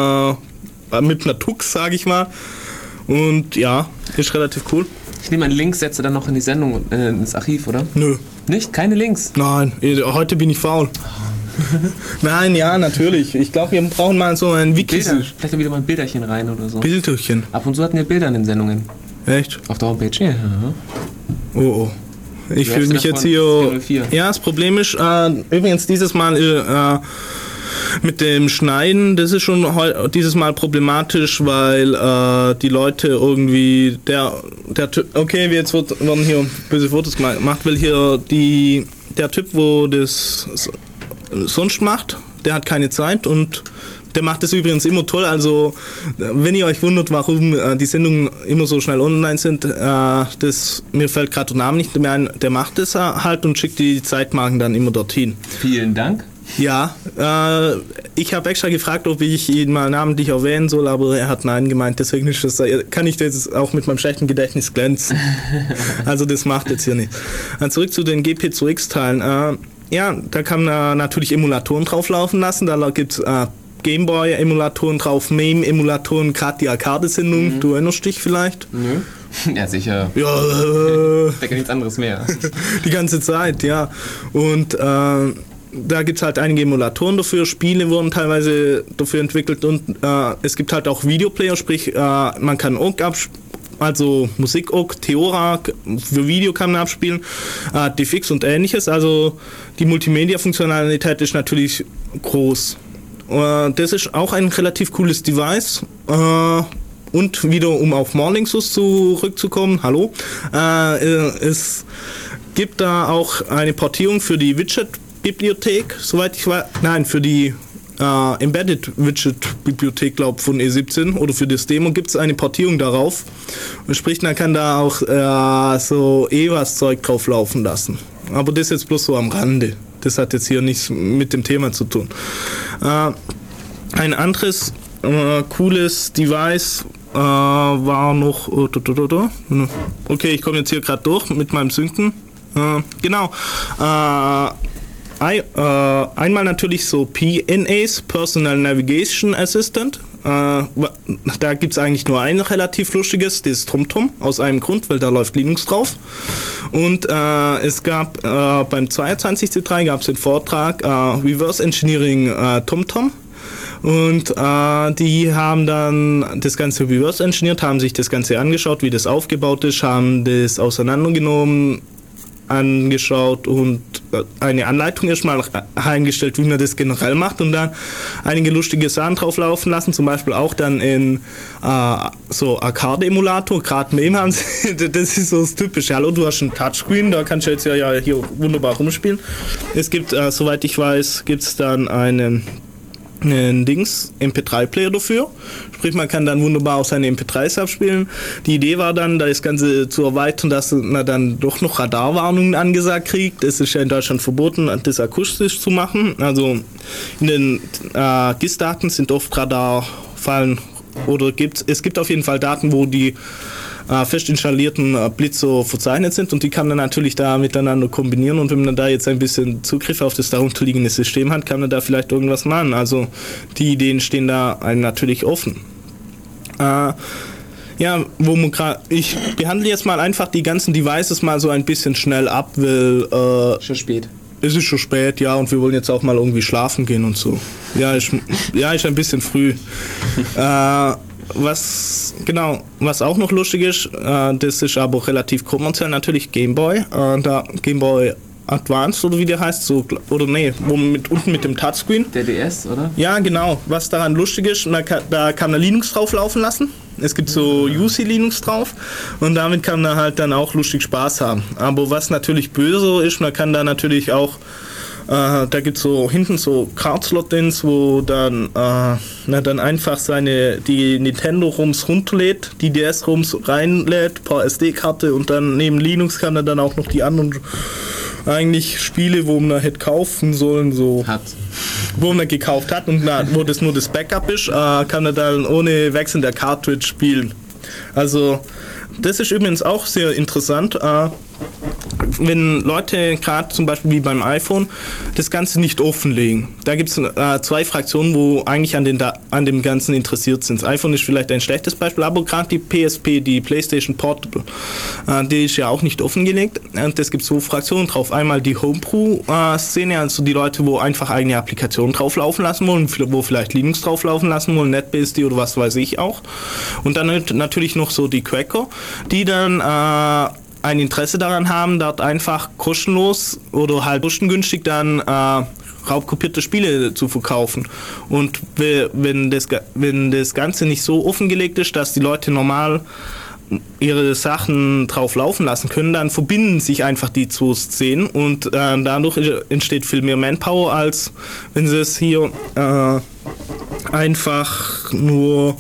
mit einer Tux, sage ich mal. Und ja, ist relativ cool. Ich nehme einen Link, setze dann noch in die Sendung, ins Archiv, oder? Nö. Nicht? Keine Links? Nein, heute bin ich faul. Nein, ja, natürlich. Ich glaube, wir brauchen mal so ein Wiki. Vielleicht wieder mal ein Bilderchen rein oder so. Bilderchen. Ab und zu hatten wir Bilder in den Sendungen. Echt? Auf der Homepage, ja. Oh. Ich fühle mich jetzt hier... Ja, das Problem ist, übrigens dieses Mal mit dem Schneiden, das ist schon dieses Mal problematisch, weil die Leute irgendwie, okay, jetzt werden hier böse Fotos gemacht, weil hier der Typ, wo das sonst macht, der hat keine Zeit und der macht das übrigens immer toll, also wenn ihr euch wundert, warum die Sendungen immer so schnell online sind, mir fällt gerade der Name nicht mehr ein, der macht das halt und schickt die Zeitmarken dann immer dorthin. Vielen Dank. Ja, ich habe extra gefragt, ob ich ihn mal namentlich erwähnen soll, aber er hat nein gemeint, deswegen kann ich das auch mit meinem schlechten Gedächtnis glänzen. Also das macht jetzt hier nicht. Zurück zu den GP2X-Teilen. Da kann man natürlich Emulatoren drauflaufen lassen, da gibt es Gameboy-Emulatoren drauf, MAME-Emulatoren, gerade die Arcade-Sendung, du erinnerst dich vielleicht? Nö. Ja, sicher. Ja, da geht nichts anderes mehr. Die ganze Zeit, ja. Und da gibt es halt einige Emulatoren dafür, Spiele wurden teilweise dafür entwickelt und es gibt halt auch Videoplayer, sprich man kann OGG also Musik-OGG, Theora, für Video kann man abspielen, DFX und ähnliches, also die Multimedia-Funktionalität ist natürlich groß. Das ist auch ein relativ cooles Device und wieder um auf Morlingsus zurückzukommen, hallo, es gibt da auch eine Portierung für die Widget-Bibliothek, soweit ich weiß, nein, für die Embedded Widget-Bibliothek, glaube ich, von E17 oder für das Demo gibt es eine Portierung darauf. Sprich, man kann da auch so EVAS-Zeug drauf laufen lassen. Aber das jetzt bloß so am Rande. Das hat jetzt hier nichts mit dem Thema zu tun. Ein anderes cooles Device war noch... Okay, ich komme jetzt hier gerade durch mit meinem Synken. Genau. Einmal natürlich so PNAs, Personal Navigation Assistant. Da gibt es eigentlich nur ein relativ lustiges, das ist TomTom, aus einem Grund, weil da läuft Linux drauf. Und es gab beim 22C3 gab es den Vortrag Reverse Engineering TomTom. Und die haben dann das Ganze reverse engineert, haben sich das Ganze angeschaut, wie das aufgebaut ist, haben das auseinandergenommen, angeschaut und eine Anleitung erstmal eingestellt, wie man das generell macht und dann einige lustige Sachen drauf laufen lassen, zum Beispiel auch dann in so Arcade-Emulator, gerade MAME haben sie, das ist so das Typische, hallo, du hast ein Touchscreen, da kannst du jetzt ja hier wunderbar rumspielen. Es gibt, soweit ich weiß, gibt es dann einen einen MP3-Player dafür. Sprich, man kann dann wunderbar auch seine MP3s abspielen. Die Idee war dann, das Ganze zu erweitern, dass man dann doch noch Radarwarnungen angesagt kriegt. Es ist ja in Deutschland verboten, das akustisch zu machen. Also in den GIS-Daten sind oft Radarfallen oder es gibt auf jeden Fall Daten, wo die fest installierten Blitzer verzeichnet sind und die kann man natürlich da miteinander kombinieren und wenn man da jetzt ein bisschen Zugriff auf das darunterliegende System hat, kann man da vielleicht irgendwas machen. Also die Ideen stehen da einem natürlich offen. Ich behandle jetzt mal einfach die ganzen Devices mal so ein bisschen schnell ab, weil schon spät. Es ist schon spät, ja, und wir wollen jetzt auch mal irgendwie schlafen gehen und so. Ja, ist ein bisschen früh. Was auch noch lustig ist, das ist aber relativ kommerziell natürlich Gameboy. Da Gameboy Advance oder wie der heißt, unten mit dem Touchscreen. Der DS, oder? Ja, genau. Was daran lustig ist, da kann man Linux drauf laufen lassen. Es gibt so UC Linux drauf und damit kann man halt dann auch lustig Spaß haben. Aber was natürlich böse ist, man kann da natürlich auch da gibt es so hinten so Card-Slot-Ins, wo dann einfach die Nintendo-ROMs runterlädt, die DS-ROMs reinlädt, per SD-Karte und dann neben Linux kann er dann auch noch die anderen eigentlich Spiele, wo man hätte kaufen sollen, wo man gekauft hat und wo das nur das Backup ist, kann er dann ohne Wechseln der Cartridge spielen. Also das ist übrigens auch sehr interessant, wenn Leute gerade zum Beispiel wie beim iPhone das Ganze nicht offenlegen. Da gibt es zwei Fraktionen, wo eigentlich an dem Ganzen interessiert sind. Das iPhone ist vielleicht ein schlechtes Beispiel, aber gerade die PSP, die PlayStation Portable, die ist ja auch nicht offengelegt. Und es gibt so Fraktionen drauf. Einmal die Homebrew-Szene, also die Leute, wo einfach eigene Applikationen drauf laufen lassen wollen, wo vielleicht Linux drauf laufen lassen wollen, NetBSD oder was weiß ich auch. Und dann natürlich noch so die Cracker, die dann ein Interesse daran haben, dort einfach kostenlos oder halt kostengünstig dann raubkopierte Spiele zu verkaufen. Und wenn das Ganze nicht so offengelegt ist, dass die Leute normal ihre Sachen drauf laufen lassen können, dann verbinden sich einfach die zwei Szenen und dadurch entsteht viel mehr Manpower, als wenn sie es hier einfach nur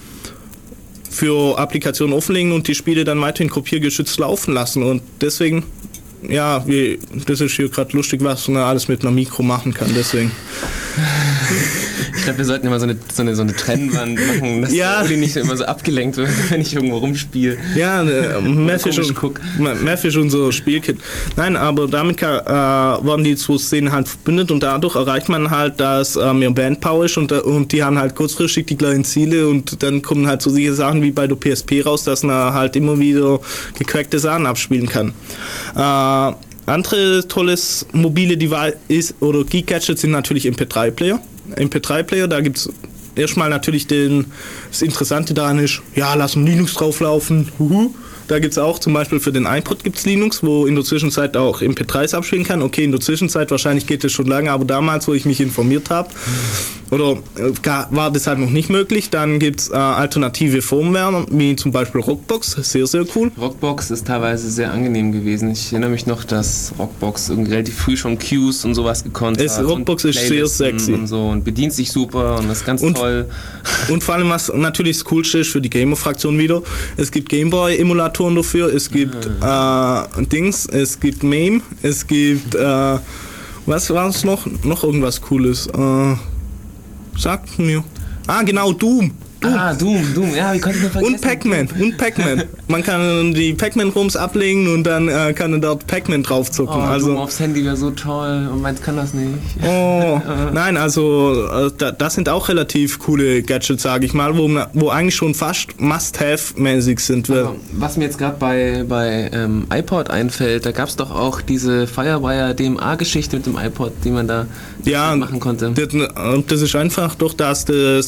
für Applikationen offenlegen und die Spiele dann weiterhin kopiergeschützt laufen lassen. Und deswegen, das ist hier gerade lustig, was man alles mit einer Mikro machen kann, deswegen. Ich glaube, wir sollten immer so eine Trennwand machen, dass Uli nicht immer so abgelenkt wird, wenn ich irgendwo rumspiele. Ja, Meth ist unser Spielkit. Nein, aber damit werden die zwei Szenen halt verbündet und dadurch erreicht man halt, dass mehr Bandpower ist und die haben halt kurzfristig die gleichen Ziele und dann kommen halt so solche Sachen wie bei der PSP raus, dass man halt immer wieder gecrackte Sachen abspielen kann. Andere tolles mobile Device oder Geek-Gadgets sind natürlich MP3-Player. MP3-Player, da gibt es erstmal natürlich das Interessante daran ist, lass ein Linux drauflaufen, Da gibt es auch zum Beispiel für den iPod gibt's Linux, wo in der Zwischenzeit auch MP3s abspielen kann. Okay, in der Zwischenzeit wahrscheinlich geht es schon lange, aber damals, wo ich mich informiert habe, war das halt noch nicht möglich. Dann gibt es alternative Firmware, wie zum Beispiel Rockbox, sehr, sehr cool. Rockbox ist teilweise sehr angenehm gewesen. Ich erinnere mich noch, dass Rockbox relativ früh schon Cues und sowas gekonnt hat. Rockbox ist sehr sexy. Und so und bedient sich super und ist ganz toll. Und vor allem, was natürlich das Coolste ist für die Gamer-Fraktion wieder, es gibt Gameboy-Emulatoren dafür, es gibt es gibt MAME, es gibt was war es noch? Noch irgendwas Cooles. Sagt mir. Genau, Doom. Doom, ja, wie konnte ich das vergessen? Und Pac-Man. Man kann die Pac-Man-Rooms ablegen und dann kann man dort Pac-Man drauf zocken. Doom aufs Handy wäre so toll und meins kann das nicht. Nein, also das sind auch relativ coole Gadgets, sage ich mal, wo eigentlich schon fast Must-Have-mäßig sind. Was mir jetzt gerade bei iPod einfällt, da gab es doch auch diese Firewire DMA-Geschichte mit dem iPod, die man da machen konnte. Das ist einfach durch dass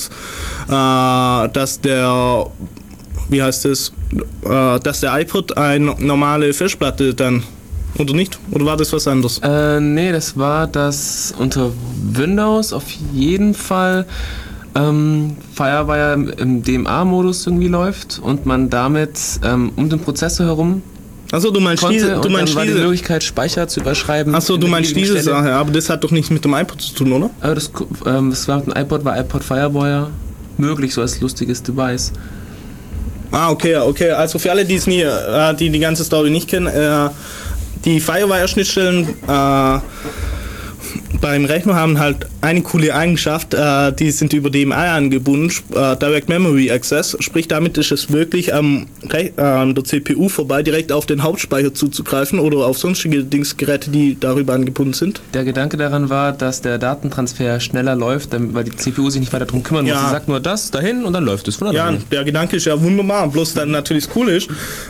der iPod eine normale Festplatte dann, oder nicht? Oder war das was anderes? Nee, das war, dass unter Windows auf jeden Fall Firewire im DMA-Modus irgendwie läuft und man damit um den Prozessor herum Achso, du meinst konnte diese, und dann war die Möglichkeit, Speicher zu überschreiben. Achso, du meinst diese Sache, aber das hat doch nichts mit dem iPod zu tun, oder? Aber das war mit dem iPod, war iPod Firewire möglich, so als lustiges Device. Okay. Also für alle, die es die ganze Story nicht kennen, die Firewire-Schnittstellen beim Rechner haben halt eine coole Eigenschaft, die sind über DMI angebunden, Direct Memory Access, sprich damit ist es wirklich an der CPU vorbei, direkt auf den Hauptspeicher zuzugreifen oder auf sonstige Geräte, die darüber angebunden sind. Der Gedanke daran war, dass der Datentransfer schneller läuft, weil die CPU sich nicht weiter darum kümmern muss. Sie sagt nur das dahin und dann läuft es von alleine. Ja, der Gedanke ist ja wunderbar, bloß dann natürlich das Coole ist,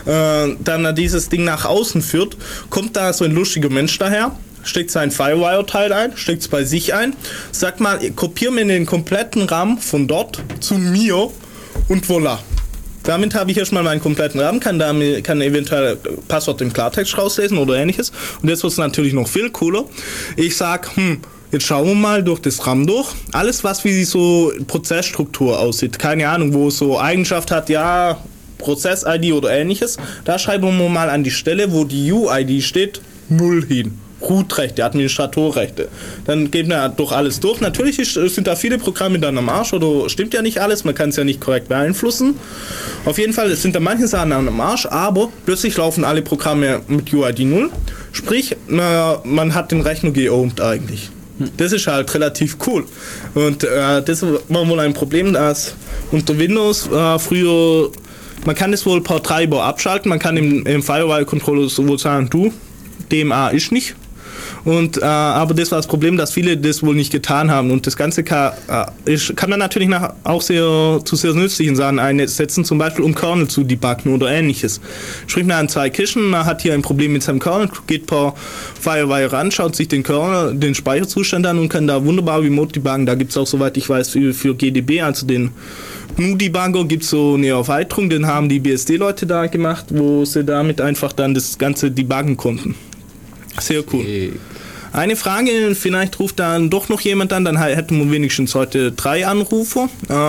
dann dieses Ding nach außen führt, kommt da so ein lustiger Mensch daher, steckt sein Firewire-Teil ein, steckt es bei sich ein, sagt mal, kopier mir den kompletten RAM von dort zu mir und voilà. Damit habe ich erstmal meinen kompletten RAM, kann eventuell Passwort im Klartext rauslesen oder ähnliches. Und jetzt wird es natürlich noch viel cooler. Ich sage, jetzt schauen wir mal durch das RAM durch. Alles, was wie so Prozessstruktur aussieht, keine Ahnung, wo es so Eigenschaft hat, ja, Prozess-ID oder ähnliches, da schreiben wir mal an die Stelle, wo die UID steht, 0 hin. Root-Rechte, Administratorrechte. Dann geht man durch alles durch. Natürlich sind da viele Programme dann am Arsch oder stimmt ja nicht alles, man kann es ja nicht korrekt beeinflussen. Auf jeden Fall sind da manche Sachen am Arsch, aber plötzlich laufen alle Programme mit UID 0. Sprich, man hat den Rechner geowned eigentlich. Das ist halt relativ cool. Und das war wohl ein Problem, dass unter Windows früher, man kann das wohl per Treiber abschalten, man kann im Firewire-Controller sowohl sagen, du, DMA ist nicht. Und, aber das war das Problem, dass viele das wohl nicht getan haben. Und das Ganze kann man natürlich auch zu sehr nützlichen Sachen einsetzen, zum Beispiel um Kernel zu debuggen oder ähnliches. Sprich, man hat 2 Kischen, man hat hier ein Problem mit seinem Kernel, geht per Firewire ran, schaut sich den Kernel, den Speicherzustand an und kann da wunderbar remote debuggen. Da gibt es auch, soweit ich weiß, für GDB, also den GNU-Debugger, gibt es so eine Erweiterung, den haben die BSD-Leute da gemacht, wo sie damit einfach dann das Ganze debuggen konnten. Sehr cool. Eine Frage, vielleicht ruft dann doch noch jemand an, dann hätten wir wenigstens heute 3 Anrufer.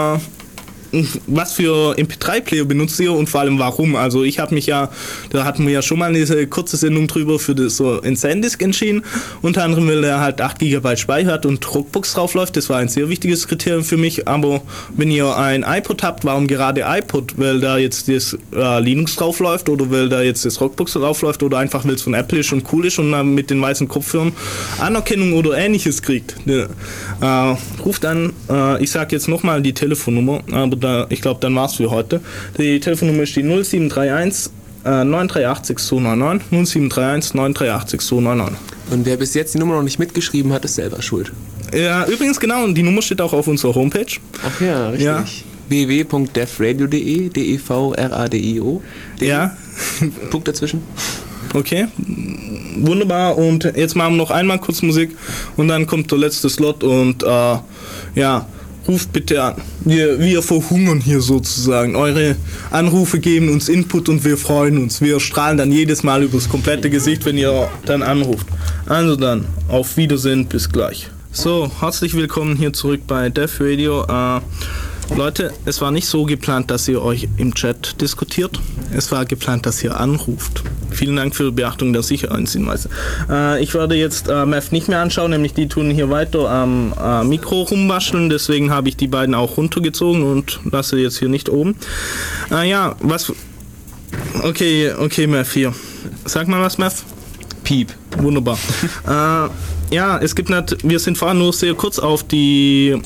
Was für MP3-Player benutzt ihr und vor allem warum? Also ich habe mich da hatten wir ja schon mal eine kurze Sendung drüber für das so in SanDisk entschieden. Unter anderem, weil er halt 8 GB Speicher hat und Rockbox drauf läuft. Das war ein sehr wichtiges Kriterium für mich. Aber wenn ihr ein iPod habt, warum gerade iPod? Weil da jetzt das Linux drauf läuft oder weil da jetzt das Rockbox drauf läuft oder einfach weil es von Apple ist und cool ist und man mit den weißen Kopfhörern Anerkennung oder ähnliches kriegt. Ruft an, ich sage jetzt nochmal die Telefonnummer, aber ich glaube, dann war's für heute. Die Telefonnummer ist die 0731 938 299 0731 938 299. Und wer bis jetzt die Nummer noch nicht mitgeschrieben hat, ist selber schuld. Ja, übrigens genau, und die Nummer steht auch auf unserer Homepage. Ach ja, richtig. Ja. www.devradio.de, DEVRADIO. Ja. Punkt dazwischen. Okay, wunderbar. Und jetzt machen wir noch einmal kurz Musik und dann kommt der letzte Slot und ruft bitte an. Wir verhungern hier sozusagen. Eure Anrufe geben uns Input und wir freuen uns. Wir strahlen dann jedes Mal übers komplette Gesicht, wenn ihr dann anruft. Also dann, auf Wiedersehen, bis gleich. So, herzlich willkommen hier zurück bei Dev Radio. Leute, es war nicht so geplant, dass ihr euch im Chat diskutiert. Es war geplant, dass ihr anruft. Vielen Dank für die Beachtung der Sicherheitshinweise. Ich werde jetzt Mev nicht mehr anschauen, nämlich die tun hier weiter am Mikro rumwascheln. Deswegen habe ich die beiden auch runtergezogen und lasse jetzt hier nicht oben. Okay, Mev hier. Sag mal was, Mev. Piep. Wunderbar. Wir sind vorhin nur sehr kurz auf die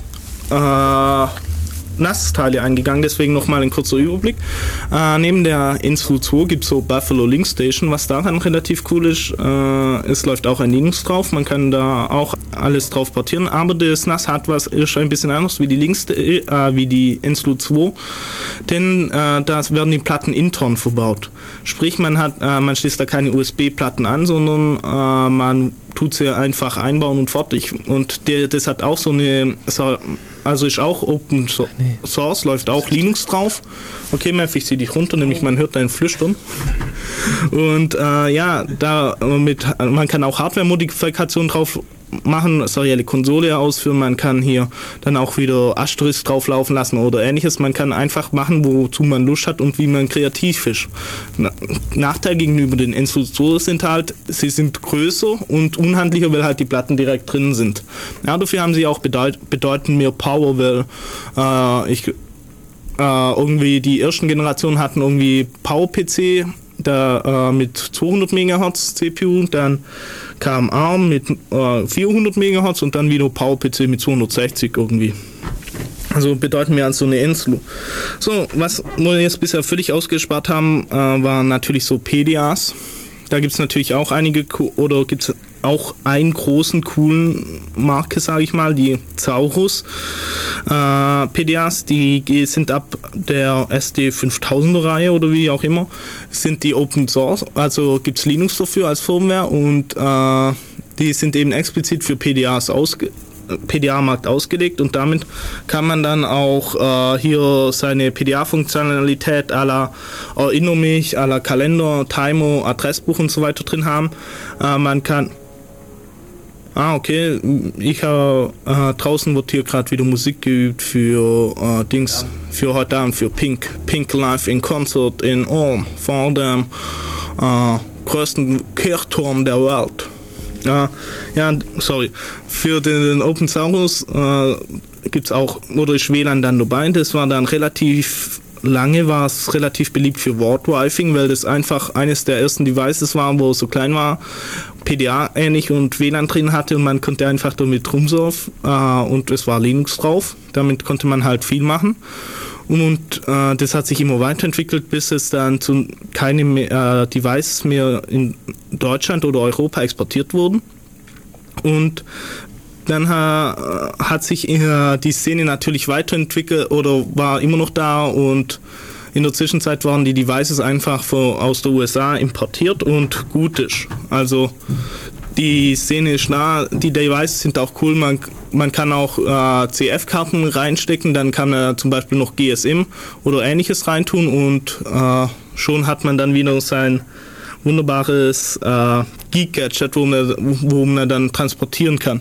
NAS-Teile eingegangen, deswegen nochmal ein kurzer Überblick. Neben der Insul 2 gibt es so Buffalo Link Station, was daran relativ cool ist. Es läuft auch ein Linux drauf, man kann da auch alles drauf portieren, aber das NAS hat ist ein bisschen anders wie die Insul 2, denn da werden die Platten intern verbaut. Sprich, man schließt da keine USB-Platten an, sondern man tut sie einfach einbauen und fertig. Und das hat auch so eine, also ist auch Open Source, läuft auch Linux drauf. Okay, Mev, ich zieh dich runter, nämlich man hört dein Flüstern. Und man kann auch Hardware-Modifikationen drauf machen, serielle Konsole ausführen, man kann hier dann auch wieder Asterisk drauflaufen lassen oder ähnliches. Man kann einfach machen, wozu man Lust hat und wie man kreativ ist. Nachteil gegenüber den Enso sind halt, sie sind größer und unhandlicher, weil halt die Platten direkt drin sind. Ja, dafür haben sie auch bedeutend mehr Power, weil irgendwie die ersten Generationen hatten irgendwie Power-PC, da mit 200 MHz CPU, dann kam ARM mit 400 MHz und dann wieder PowerPC mit 260 irgendwie. Also bedeuten mehr als so eine Enso. So, was wir jetzt bisher völlig ausgespart haben, waren natürlich so PDAs. Da gibt es natürlich auch einige, oder gibt es auch einen großen, coolen Marke, sage ich mal, die Zaurus. PDAs, die sind ab der SD5000er Reihe oder wie auch immer, sind die Open Source, also gibt es Linux dafür als Firmware und die sind eben explizit für PDA-Markt ausgelegt und damit kann man dann auch hier seine PDA-Funktionalität à la Erinner mich, à la Kalender, Timer, Adressbuch und so weiter drin haben. Man kann okay. Draußen wird hier gerade wieder Musik geübt für für heute Abend, für Pink. Pink live in Concert in Ulm, vor dem größten Kirchturm der Welt. Für den Open Source gibt es auch, oder ist WLAN dann dabei. Das war dann relativ beliebt für Wardriving, weil das einfach eines der ersten Devices war, wo es so klein war, PDA ähnlich und WLAN drin hatte und man konnte einfach damit rumsurfen und es war Linux drauf. Damit konnte man halt viel machen. Und das hat sich immer weiterentwickelt, bis es dann zu keine Devices mehr in Deutschland oder Europa exportiert wurden. Und dann hat sich die Szene natürlich weiterentwickelt oder war immer noch da und in der Zwischenzeit waren die Devices einfach aus der USA importiert und gut ist. Also die Szene ist nah, die Devices sind auch cool, man kann auch CF-Karten reinstecken, dann kann man zum Beispiel noch GSM oder ähnliches reintun und schon hat man dann wieder sein wunderbares Geek-Gadget, wo man dann transportieren kann.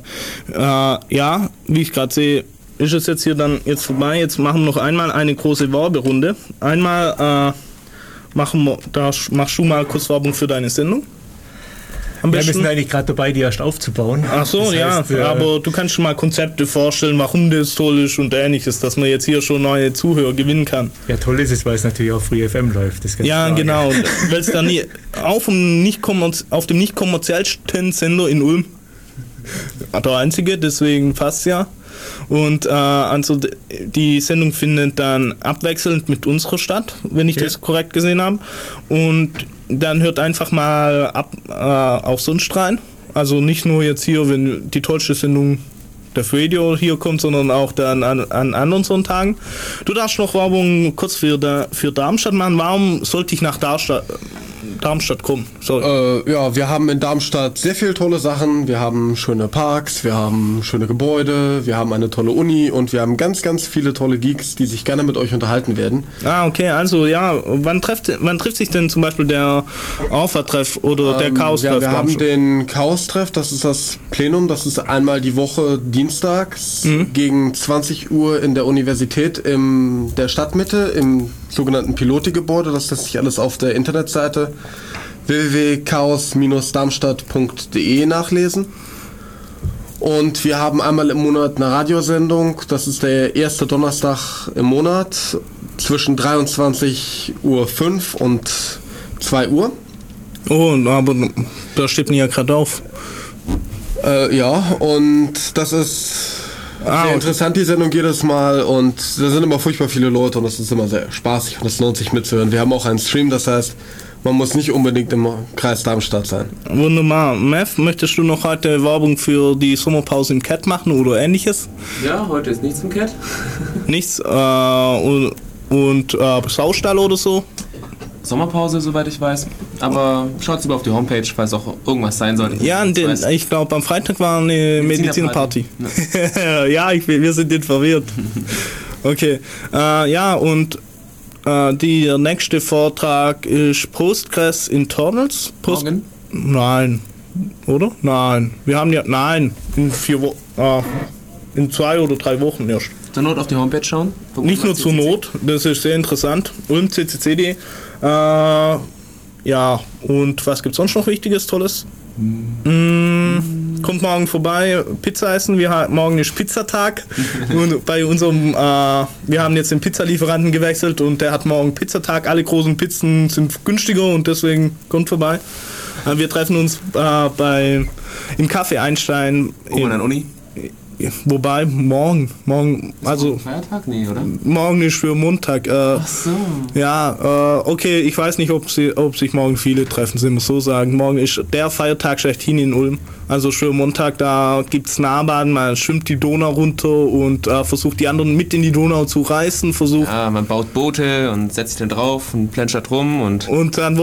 Wie ich gerade sehe, ist es jetzt hier dann jetzt vorbei. Jetzt machen wir noch einmal eine große Werberunde. Einmal machst du mal kurz Werbung für deine Sendung. Wir sind eigentlich gerade dabei, die erst aufzubauen. Ach so, das heißt, aber du kannst schon mal Konzepte vorstellen, warum das toll ist und ähnliches, dass man jetzt hier schon neue Zuhörer gewinnen kann. Ja, toll ist es, weil es natürlich auf Free FM läuft. Das ja, klar, genau. Weil es dann auf dem nicht kommerziellsten Sender in Ulm, der einzige, deswegen passt ja. Und also die Sendung findet dann abwechselnd mit unserer statt, wenn ich das korrekt gesehen habe. Und dann hört einfach mal auch sonst rein. Also nicht nur jetzt hier, wenn die tollste Sendung der Radio hier kommt, sondern auch dann an anderen Sonntagen. Du darfst noch Werbung kurz für Darmstadt machen. Warum sollte ich nach Darmstadt kommen? Wir haben in Darmstadt sehr viele tolle Sachen. Wir haben schöne Parks, wir haben schöne Gebäude, wir haben eine tolle Uni und wir haben ganz, ganz viele tolle Geeks, die sich gerne mit euch unterhalten werden. Okay, also ja, wann trifft sich denn zum Beispiel der Alpha-Treff oder der Chaos-Treff? Wir haben den Chaos-Treff, das ist das Plenum, das ist einmal die Woche dienstags gegen 20 Uhr in der Universität in der Stadtmitte, im sogenannten Piloti-Gebäude. Das lässt sich alles auf der Internetseite www.chaos-darmstadt.de nachlesen. Und wir haben einmal im Monat eine Radiosendung. Das ist der erste Donnerstag im Monat zwischen 23:05 Uhr und 2 Uhr. Oh, aber da steht mir ja gerade auf. Und das ist sehr interessant, die Sendung jedes Mal, und da sind immer furchtbar viele Leute und das ist immer sehr spaßig und es lohnt sich mitzuhören. Wir haben auch einen Stream, das heißt, man muss nicht unbedingt im Kreis Darmstadt sein. Wunderbar. Mev, möchtest du noch heute Werbung für die Sommerpause im CAT machen oder ähnliches? Ja, heute ist nichts im CAT. Nichts? Und Saustall oder so? Sommerpause, soweit ich weiß. Aber schaut lieber auf die Homepage, falls auch irgendwas sein sollte. Ja, ich glaube, am Freitag war eine Medizinerparty. Ja, wir sind nicht verwirrt. Okay. Der nächste Vortrag ist Postgres Internals. Morgen? Nein. Oder? Nein. Wir haben ja. Nein. In 4 Wochen. In 2 oder 3 Wochen erst. Zur Not auf die Homepage schauen? Nicht nur zur Not, das ist sehr interessant. ulmccc.de. Ja, und was gibt's sonst noch Wichtiges, Tolles? Kommt morgen vorbei, Pizza essen. Morgen ist Pizzatag. Und bei unserem, wir haben jetzt den Pizzalieferanten gewechselt und der hat morgen Pizzatag. Alle großen Pizzen sind günstiger und deswegen kommt vorbei. Wir treffen uns im Café Einstein. Oben an Uni? Wobei, morgen, also... Feiertag? Nee, oder? Morgen ist für Montag. Ach so. Ja, okay, ich weiß nicht, ob sich morgen viele treffen, sind wir so sagen. Morgen ist der Feiertag schlechthin in Ulm. Also für Montag, da gibt's Nahbaden, man schwimmt die Donau runter und versucht die anderen mit in die Donau zu reißen, Ja, man baut Boote und setzt sich dann drauf und plätschert rum und dann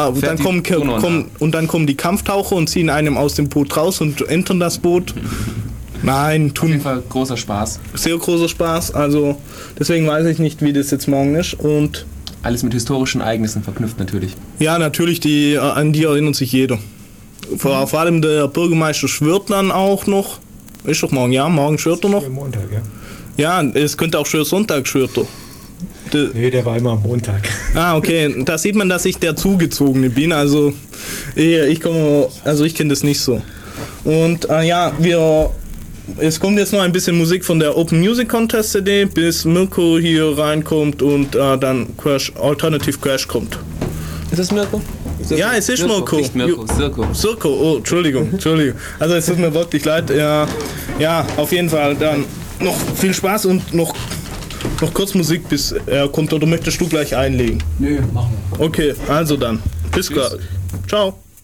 kommen die Kampftaucher und ziehen einem aus dem Boot raus und entern das Boot. Nein, auf jeden Fall großer Spaß. Sehr großer Spaß, also deswegen weiß ich nicht, wie das jetzt morgen ist. Und alles mit historischen Ereignissen verknüpft natürlich. Ja, natürlich, an die erinnert sich jeder. Vor allem der Bürgermeister schwört dann auch noch. Ist doch morgen, ja? Morgen schwört er noch? Montag, ja. Ja, es könnte auch schon Sonntag schwört er. Nee, der war immer am Montag. Okay, da sieht man, dass ich der Zugezogene bin, also ich kenne das nicht so. Und es kommt jetzt noch ein bisschen Musik von der Open Music Contest CD, bis Mirko hier reinkommt und dann Alternative Crash kommt. Ist das Mirko? Ja, es ist Mirko. Nicht Mirko, Sirko, oh, Entschuldigung. Also es tut mir wirklich leid. Ja, auf jeden Fall dann noch viel Spaß und noch kurz Musik, bis er kommt, oder möchtest du gleich einlegen? Nö, machen wir. Okay, also dann. Bis gleich. Ciao.